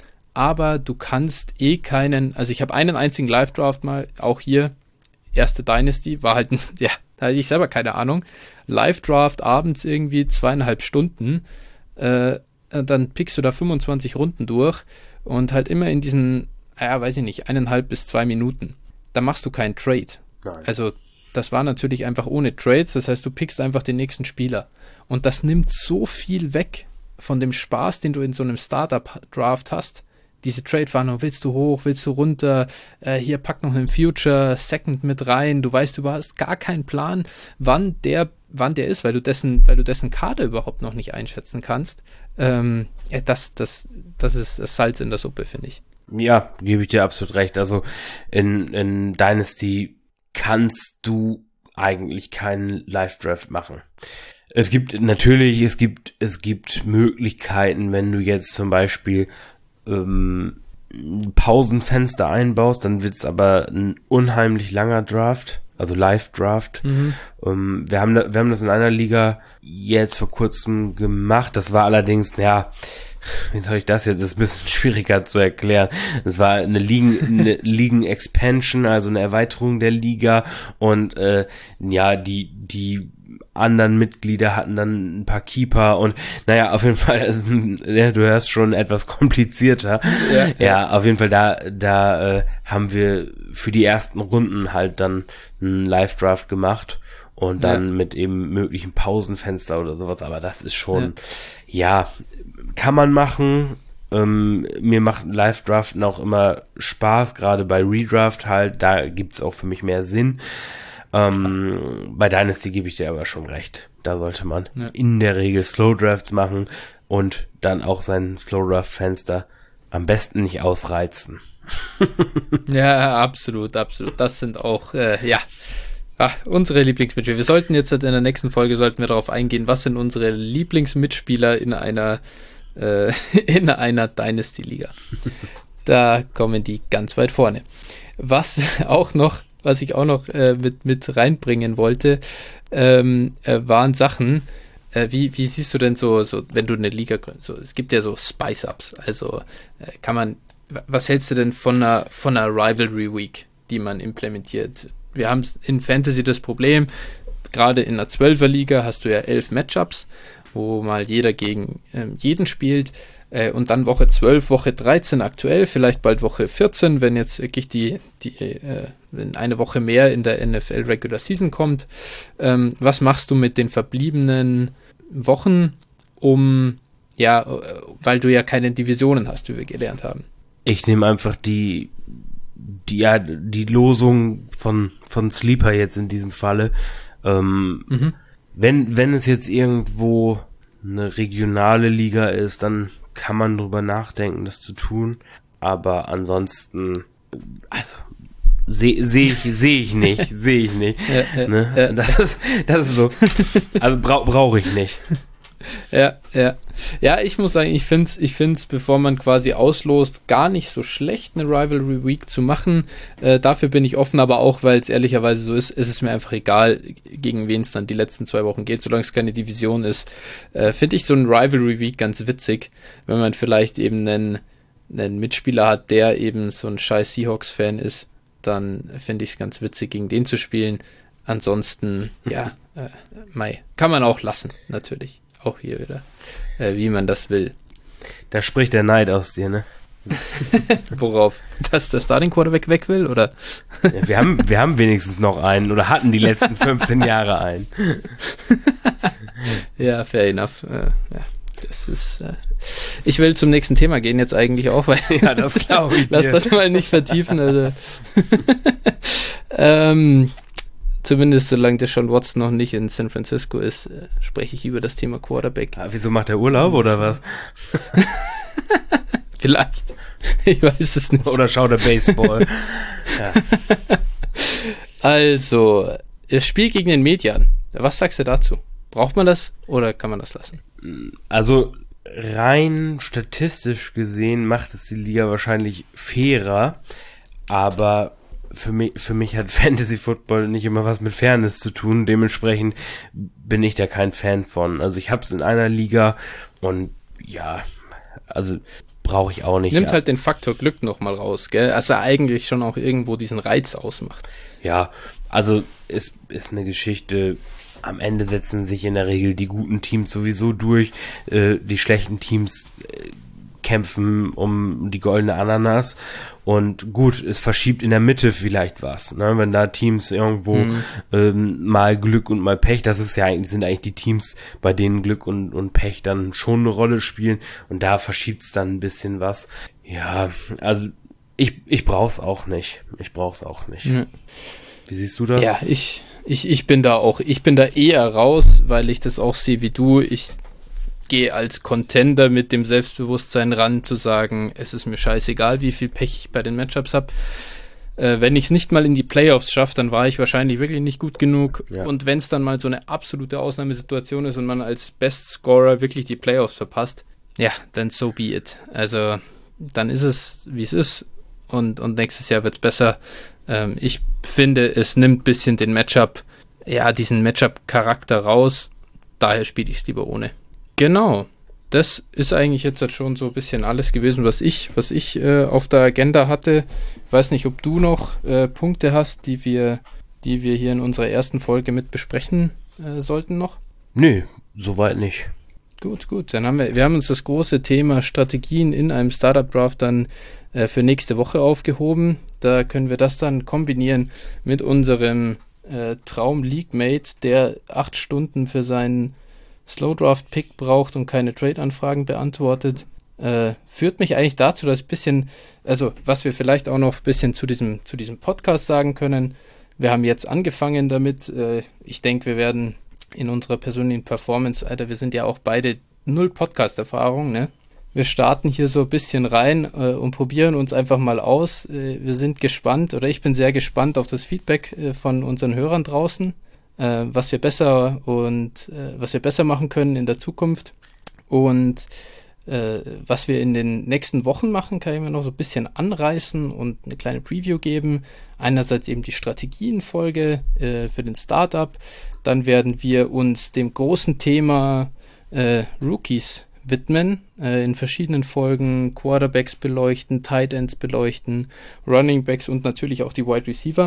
aber du kannst eh keinen, also ich habe einen einzigen Live Draft mal, auch hier, erste Dynasty, war halt, ein, ja, da hatte ich selber keine Ahnung. Live-Draft abends irgendwie zweieinhalb Stunden, äh, dann pickst du da fünfundzwanzig Runden durch und halt immer in diesen, ja, weiß ich nicht, eineinhalb bis zwei Minuten. Da machst du keinen Trade. Nein. Also, das war natürlich einfach ohne Trades, das heißt, du pickst einfach den nächsten Spieler. Und das nimmt so viel weg von dem Spaß, den du in so einem Startup-Draft hast. Diese Trade-Warnung, willst du hoch, willst du runter, äh, hier pack noch einen Future Second mit rein, du weißt, du hast gar keinen Plan, wann der, wann der ist, weil du dessen, weil du dessen Kader überhaupt noch nicht einschätzen kannst. Ähm, ja, das, das, das ist das Salz in der Suppe, finde ich. Ja, gebe ich dir absolut recht. Also in, in Dynasty kannst du eigentlich keinen Live-Draft machen. Es gibt natürlich, es gibt, es gibt Möglichkeiten, wenn du jetzt zum Beispiel ähm, Pausenfenster einbaust, dann wird's aber ein unheimlich langer Draft, also Live-Draft. Mhm. Ähm, wir haben da, wir haben das in einer Liga jetzt vor kurzem gemacht. Das war allerdings, ja, wie soll ich das jetzt? Das ist ein bisschen schwieriger zu erklären. Das war eine Ligen, eine Ligen-Expansion, also eine Erweiterung der Liga, und äh, ja, die die anderen Mitglieder hatten dann ein paar Keeper und naja, auf jeden Fall, also, ja, du hörst schon etwas komplizierter. Ja, ja. ja auf jeden Fall, da da äh, haben wir für die ersten Runden halt dann einen Live-Draft gemacht und dann ja. mit eben möglichen Pausenfenster oder sowas, aber das ist schon, ja, ja kann man machen. Ähm, mir macht Live-Draften auch immer Spaß, gerade bei Redraft halt, da gibt's auch für mich mehr Sinn. Ähm, bei Dynasty gebe ich dir aber schon recht. Da sollte man ja. in der Regel Slow Drafts machen und dann auch sein Slow Draft Fenster am besten nicht ausreizen. Ja, absolut, absolut. Das sind auch, äh, ja, ach, unsere Lieblingsmitspieler. Wir sollten jetzt in der nächsten Folge sollten wir darauf eingehen, was sind unsere Lieblingsmitspieler in einer äh, in einer Dynasty-Liga. Da kommen die ganz weit vorne. Was auch noch Was ich auch noch äh, mit, mit reinbringen wollte, ähm, äh, waren Sachen, äh, wie, wie siehst du denn so, so, wenn du eine Liga gründest, so, es gibt ja so Spice-Ups, also äh, kann man, was hältst du denn von einer, von einer Rivalry Week, die man implementiert? Wir haben in Fantasy das Problem, gerade in einer Zwölfer-Liga hast du ja elf Matchups, wo mal jeder gegen ähm, jeden spielt. Und dann Woche zwölf, Woche dreizehn aktuell, vielleicht bald Woche vierzehn, wenn jetzt wirklich die, die äh, wenn eine Woche mehr in der N F L Regular Season kommt. Ähm, was machst du mit den verbliebenen Wochen, um, ja, weil du ja keine Divisionen hast, wie wir gelernt haben? Ich nehme einfach die, die, ja, die Losung von, von Sleeper jetzt in diesem Falle. Ähm, mhm. wenn, wenn es jetzt irgendwo eine regionale Liga ist, dann kann man drüber nachdenken, das zu tun. Aber ansonsten, also sehe seh ich, seh ich nicht, sehe ich nicht. Ja, ja, ne? ja. Das, ist, das ist so, also bra brauche ich nicht. Ja, ja. Ja, ich muss sagen, ich finde es, ich find's, bevor man quasi auslost, gar nicht so schlecht, eine Rivalry Week zu machen. Äh, dafür bin ich offen, aber auch, weil es ehrlicherweise so ist, ist es mir einfach egal, gegen wen es dann die letzten zwei Wochen geht, solange es keine Division ist. Äh, finde ich so ein Rivalry Week ganz witzig, wenn man vielleicht eben einen, einen Mitspieler hat, der eben so ein scheiß Seahawks-Fan ist, dann finde ich es ganz witzig, gegen den zu spielen. Ansonsten, ja, äh, Mai, kann man auch lassen, natürlich. Auch hier wieder, äh, wie man das will. Da spricht der Neid aus dir, ne? Worauf? Dass der Starting Quarterback weg will, oder? Ja, wir haben, wir haben wenigstens noch einen oder hatten die letzten fünfzehn Jahre einen. Ja, fair enough. Äh, ja, das ist. Äh, ich will zum nächsten Thema gehen jetzt eigentlich auch, weil. Ja, das glaube ich dir. Lass das mal nicht vertiefen. Also. ähm. Zumindest solange der Sean Watson noch nicht in San Francisco ist, äh, spreche ich über das Thema Quarterback. Ah, wieso macht er Urlaub oder was? Vielleicht. Ich weiß es nicht. Oder schaut er Baseball. Ja. Also, das Spiel gegen den Median. Was sagst du dazu? Braucht man das oder kann man das lassen? Also rein statistisch gesehen macht es die Liga wahrscheinlich fairer, aber Für mich, für mich hat Fantasy Football nicht immer was mit Fairness zu tun. Dementsprechend bin ich da kein Fan von. Also ich habe es in einer Liga und ja, also brauche ich auch nicht. Nimmt ja. halt den Faktor Glück nochmal raus, gell? Also eigentlich schon auch irgendwo diesen Reiz ausmacht. Ja, also es ist eine Geschichte. Am Ende setzen sich in der Regel die guten Teams sowieso durch. Äh, die schlechten Teams äh, kämpfen um die goldene Ananas. Und gut, es verschiebt in der Mitte vielleicht was, ne? Wenn da Teams irgendwo mhm. ähm, mal Glück und mal Pech, das ist ja eigentlich, sind eigentlich die Teams, bei denen Glück und, und Pech dann schon eine Rolle spielen und da verschiebt es dann ein bisschen was. Ja, also ich, ich brauch's auch nicht. Ich brauch's auch nicht. Mhm. Wie siehst du das? Ja, ich, ich, ich bin da auch, ich bin da eher raus, weil ich das auch sehe wie du. Ich gehe als Contender mit dem Selbstbewusstsein ran, zu sagen, es ist mir scheißegal, wie viel Pech ich bei den Matchups habe. Äh, wenn ich es nicht mal in die Playoffs schaffe, dann war ich wahrscheinlich wirklich nicht gut genug. Ja. Und wenn es dann mal so eine absolute Ausnahmesituation ist und man als Bestscorer wirklich die Playoffs verpasst, ja, dann so be it. Also dann ist es, wie es ist und, und nächstes Jahr wird es besser. Ähm, ich finde, es nimmt ein bisschen den Matchup, ja, diesen Matchup-Charakter raus. Daher spiele ich es lieber ohne. Genau, das ist eigentlich jetzt halt schon so ein bisschen alles gewesen, was ich, was ich äh, auf der Agenda hatte. Ich weiß nicht, ob du noch äh, Punkte hast, die wir, die wir hier in unserer ersten Folge mit besprechen äh, sollten noch. Nö, soweit nicht. Gut, gut. Dann haben wir, wir haben uns das große Thema Strategien in einem Startup-Draft dann äh, für nächste Woche aufgehoben. Da können wir das dann kombinieren mit unserem äh, Traum-League-Mate, der acht Stunden für seinen Slow-Draft-Pick braucht und keine Trade-Anfragen beantwortet. Äh, führt mich eigentlich dazu, dass ein bisschen, also was wir vielleicht auch noch ein bisschen zu diesem, zu diesem Podcast sagen können. Wir haben jetzt angefangen damit. Äh, ich denke, wir werden in unserer persönlichen Performance, Alter, wir sind ja auch beide null Podcast-Erfahrung, ne? Wir starten hier so ein bisschen rein äh, und probieren uns einfach mal aus. Äh, wir sind gespannt, oder ich bin sehr gespannt auf das Feedback äh, von unseren Hörern draußen, äh, was wir besser und äh, was wir besser machen können in der Zukunft. Und äh, was wir in den nächsten Wochen machen, kann ich mir noch so ein bisschen anreißen und eine kleine Preview geben. Einerseits eben die Strategienfolge äh, für den Startup. Dann werden wir uns dem großen Thema äh, Rookies widmen, äh, in verschiedenen Folgen Quarterbacks beleuchten, Tight Ends beleuchten, Running Backs und natürlich auch die Wide Receiver.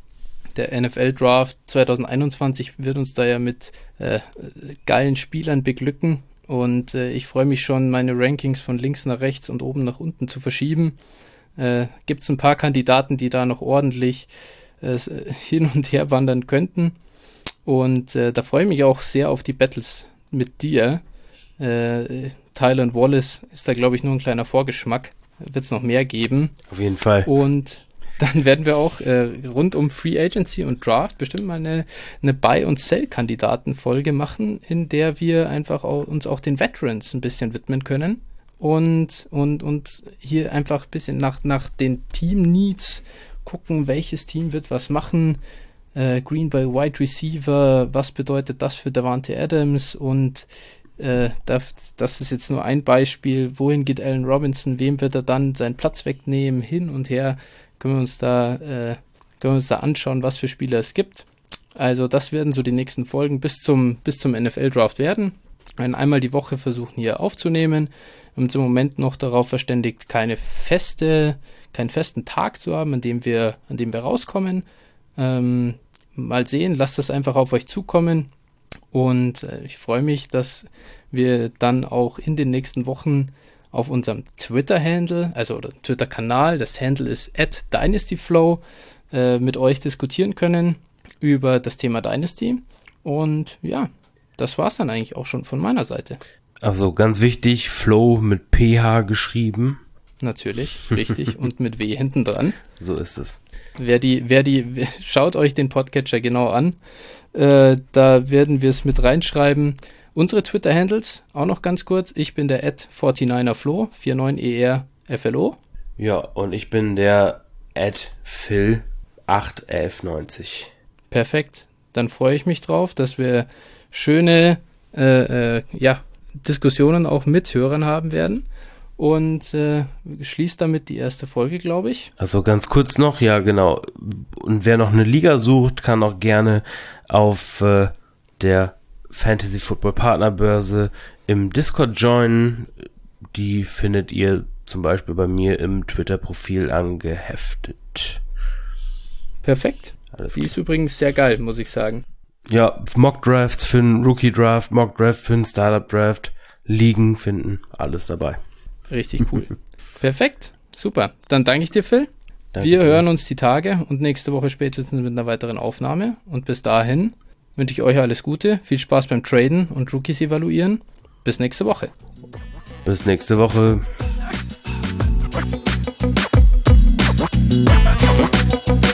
Der N F L Draft zwanzig einundzwanzig wird uns da ja mit äh, geilen Spielern beglücken und äh, ich freue mich schon, meine Rankings von links nach rechts und oben nach unten zu verschieben. Äh, gibt es ein paar Kandidaten, die da noch ordentlich äh, hin und her wandern könnten. Und äh, da freue ich mich auch sehr auf die Battles mit dir. Äh, Tylan Wallace ist da, glaube ich, nur ein kleiner Vorgeschmack. Wird es noch mehr geben. Auf jeden Fall. Und dann werden wir auch äh, rund um Free Agency und Draft bestimmt mal eine, eine Buy- und Sell-Kandidaten-Folge machen, in der wir einfach auch, uns auch den Veterans ein bisschen widmen können. Und, und, und hier einfach ein bisschen nach, nach den Team-Needs gucken, welches Team wird was machen. Äh, Green Bay Wide Receiver, was bedeutet das für Davante Adams? Und äh, das, das ist jetzt nur ein Beispiel. Wohin geht Allen Robinson? Wem wird er dann seinen Platz wegnehmen? Hin und her können wir uns da, äh, können wir uns da anschauen, was für Spieler es gibt. Also das werden so die nächsten Folgen bis zum, bis zum N F L-Draft werden. Einmal die Woche versuchen hier aufzunehmen. Wir haben uns im Moment noch darauf verständigt, keine feste, keinen festen Tag zu haben, an dem wir, an dem wir rauskommen. Ähm, mal sehen, lasst das einfach auf euch zukommen. Und äh, ich freue mich, dass wir dann auch in den nächsten Wochen auf unserem Twitter-Handle, also oder Twitter-Kanal, das Handle ist at dynastyflow, äh, mit euch diskutieren können über das Thema Dynasty. Und ja, das war es dann eigentlich auch schon von meiner Seite. Also ganz wichtig, Flow mit P H geschrieben. Natürlich, richtig. Und mit W hinten dran. So ist es. Wer die, wer die, schaut euch den Podcatcher genau an. Äh, da werden wir es mit reinschreiben. Unsere Twitter-Handles, auch noch ganz kurz. Ich bin der at forty-ninerflo, neunundvierzig E R F L O. Ja, und ich bin der at phil acht elf neunzig. Perfekt. Dann freue ich mich drauf, dass wir schöne äh, äh, ja, Diskussionen auch mit Hörern haben werden. Und äh, schließt damit die erste Folge, glaube ich. Also ganz kurz noch, ja genau. Und wer noch eine Liga sucht, kann auch gerne auf äh, der Fantasy Football Partnerbörse im Discord joinen. Die findet ihr zum Beispiel bei mir im Twitter-Profil angeheftet. Perfekt. Alles Die klar. ist übrigens sehr geil, muss ich sagen. Ja, Mock-Drafts für einen Rookie-Draft, Mock-Draft für einen Startup-Draft, Ligen finden, alles dabei. Richtig cool. Perfekt, super. Dann danke ich dir, Phil. Danke Wir dir. hören uns die Tage und nächste Woche spätestens mit einer weiteren Aufnahme. Und bis dahin wünsche ich euch alles Gute, viel Spaß beim Traden und Rookies evaluieren. Bis nächste Woche. Bis nächste Woche. We'll be right back.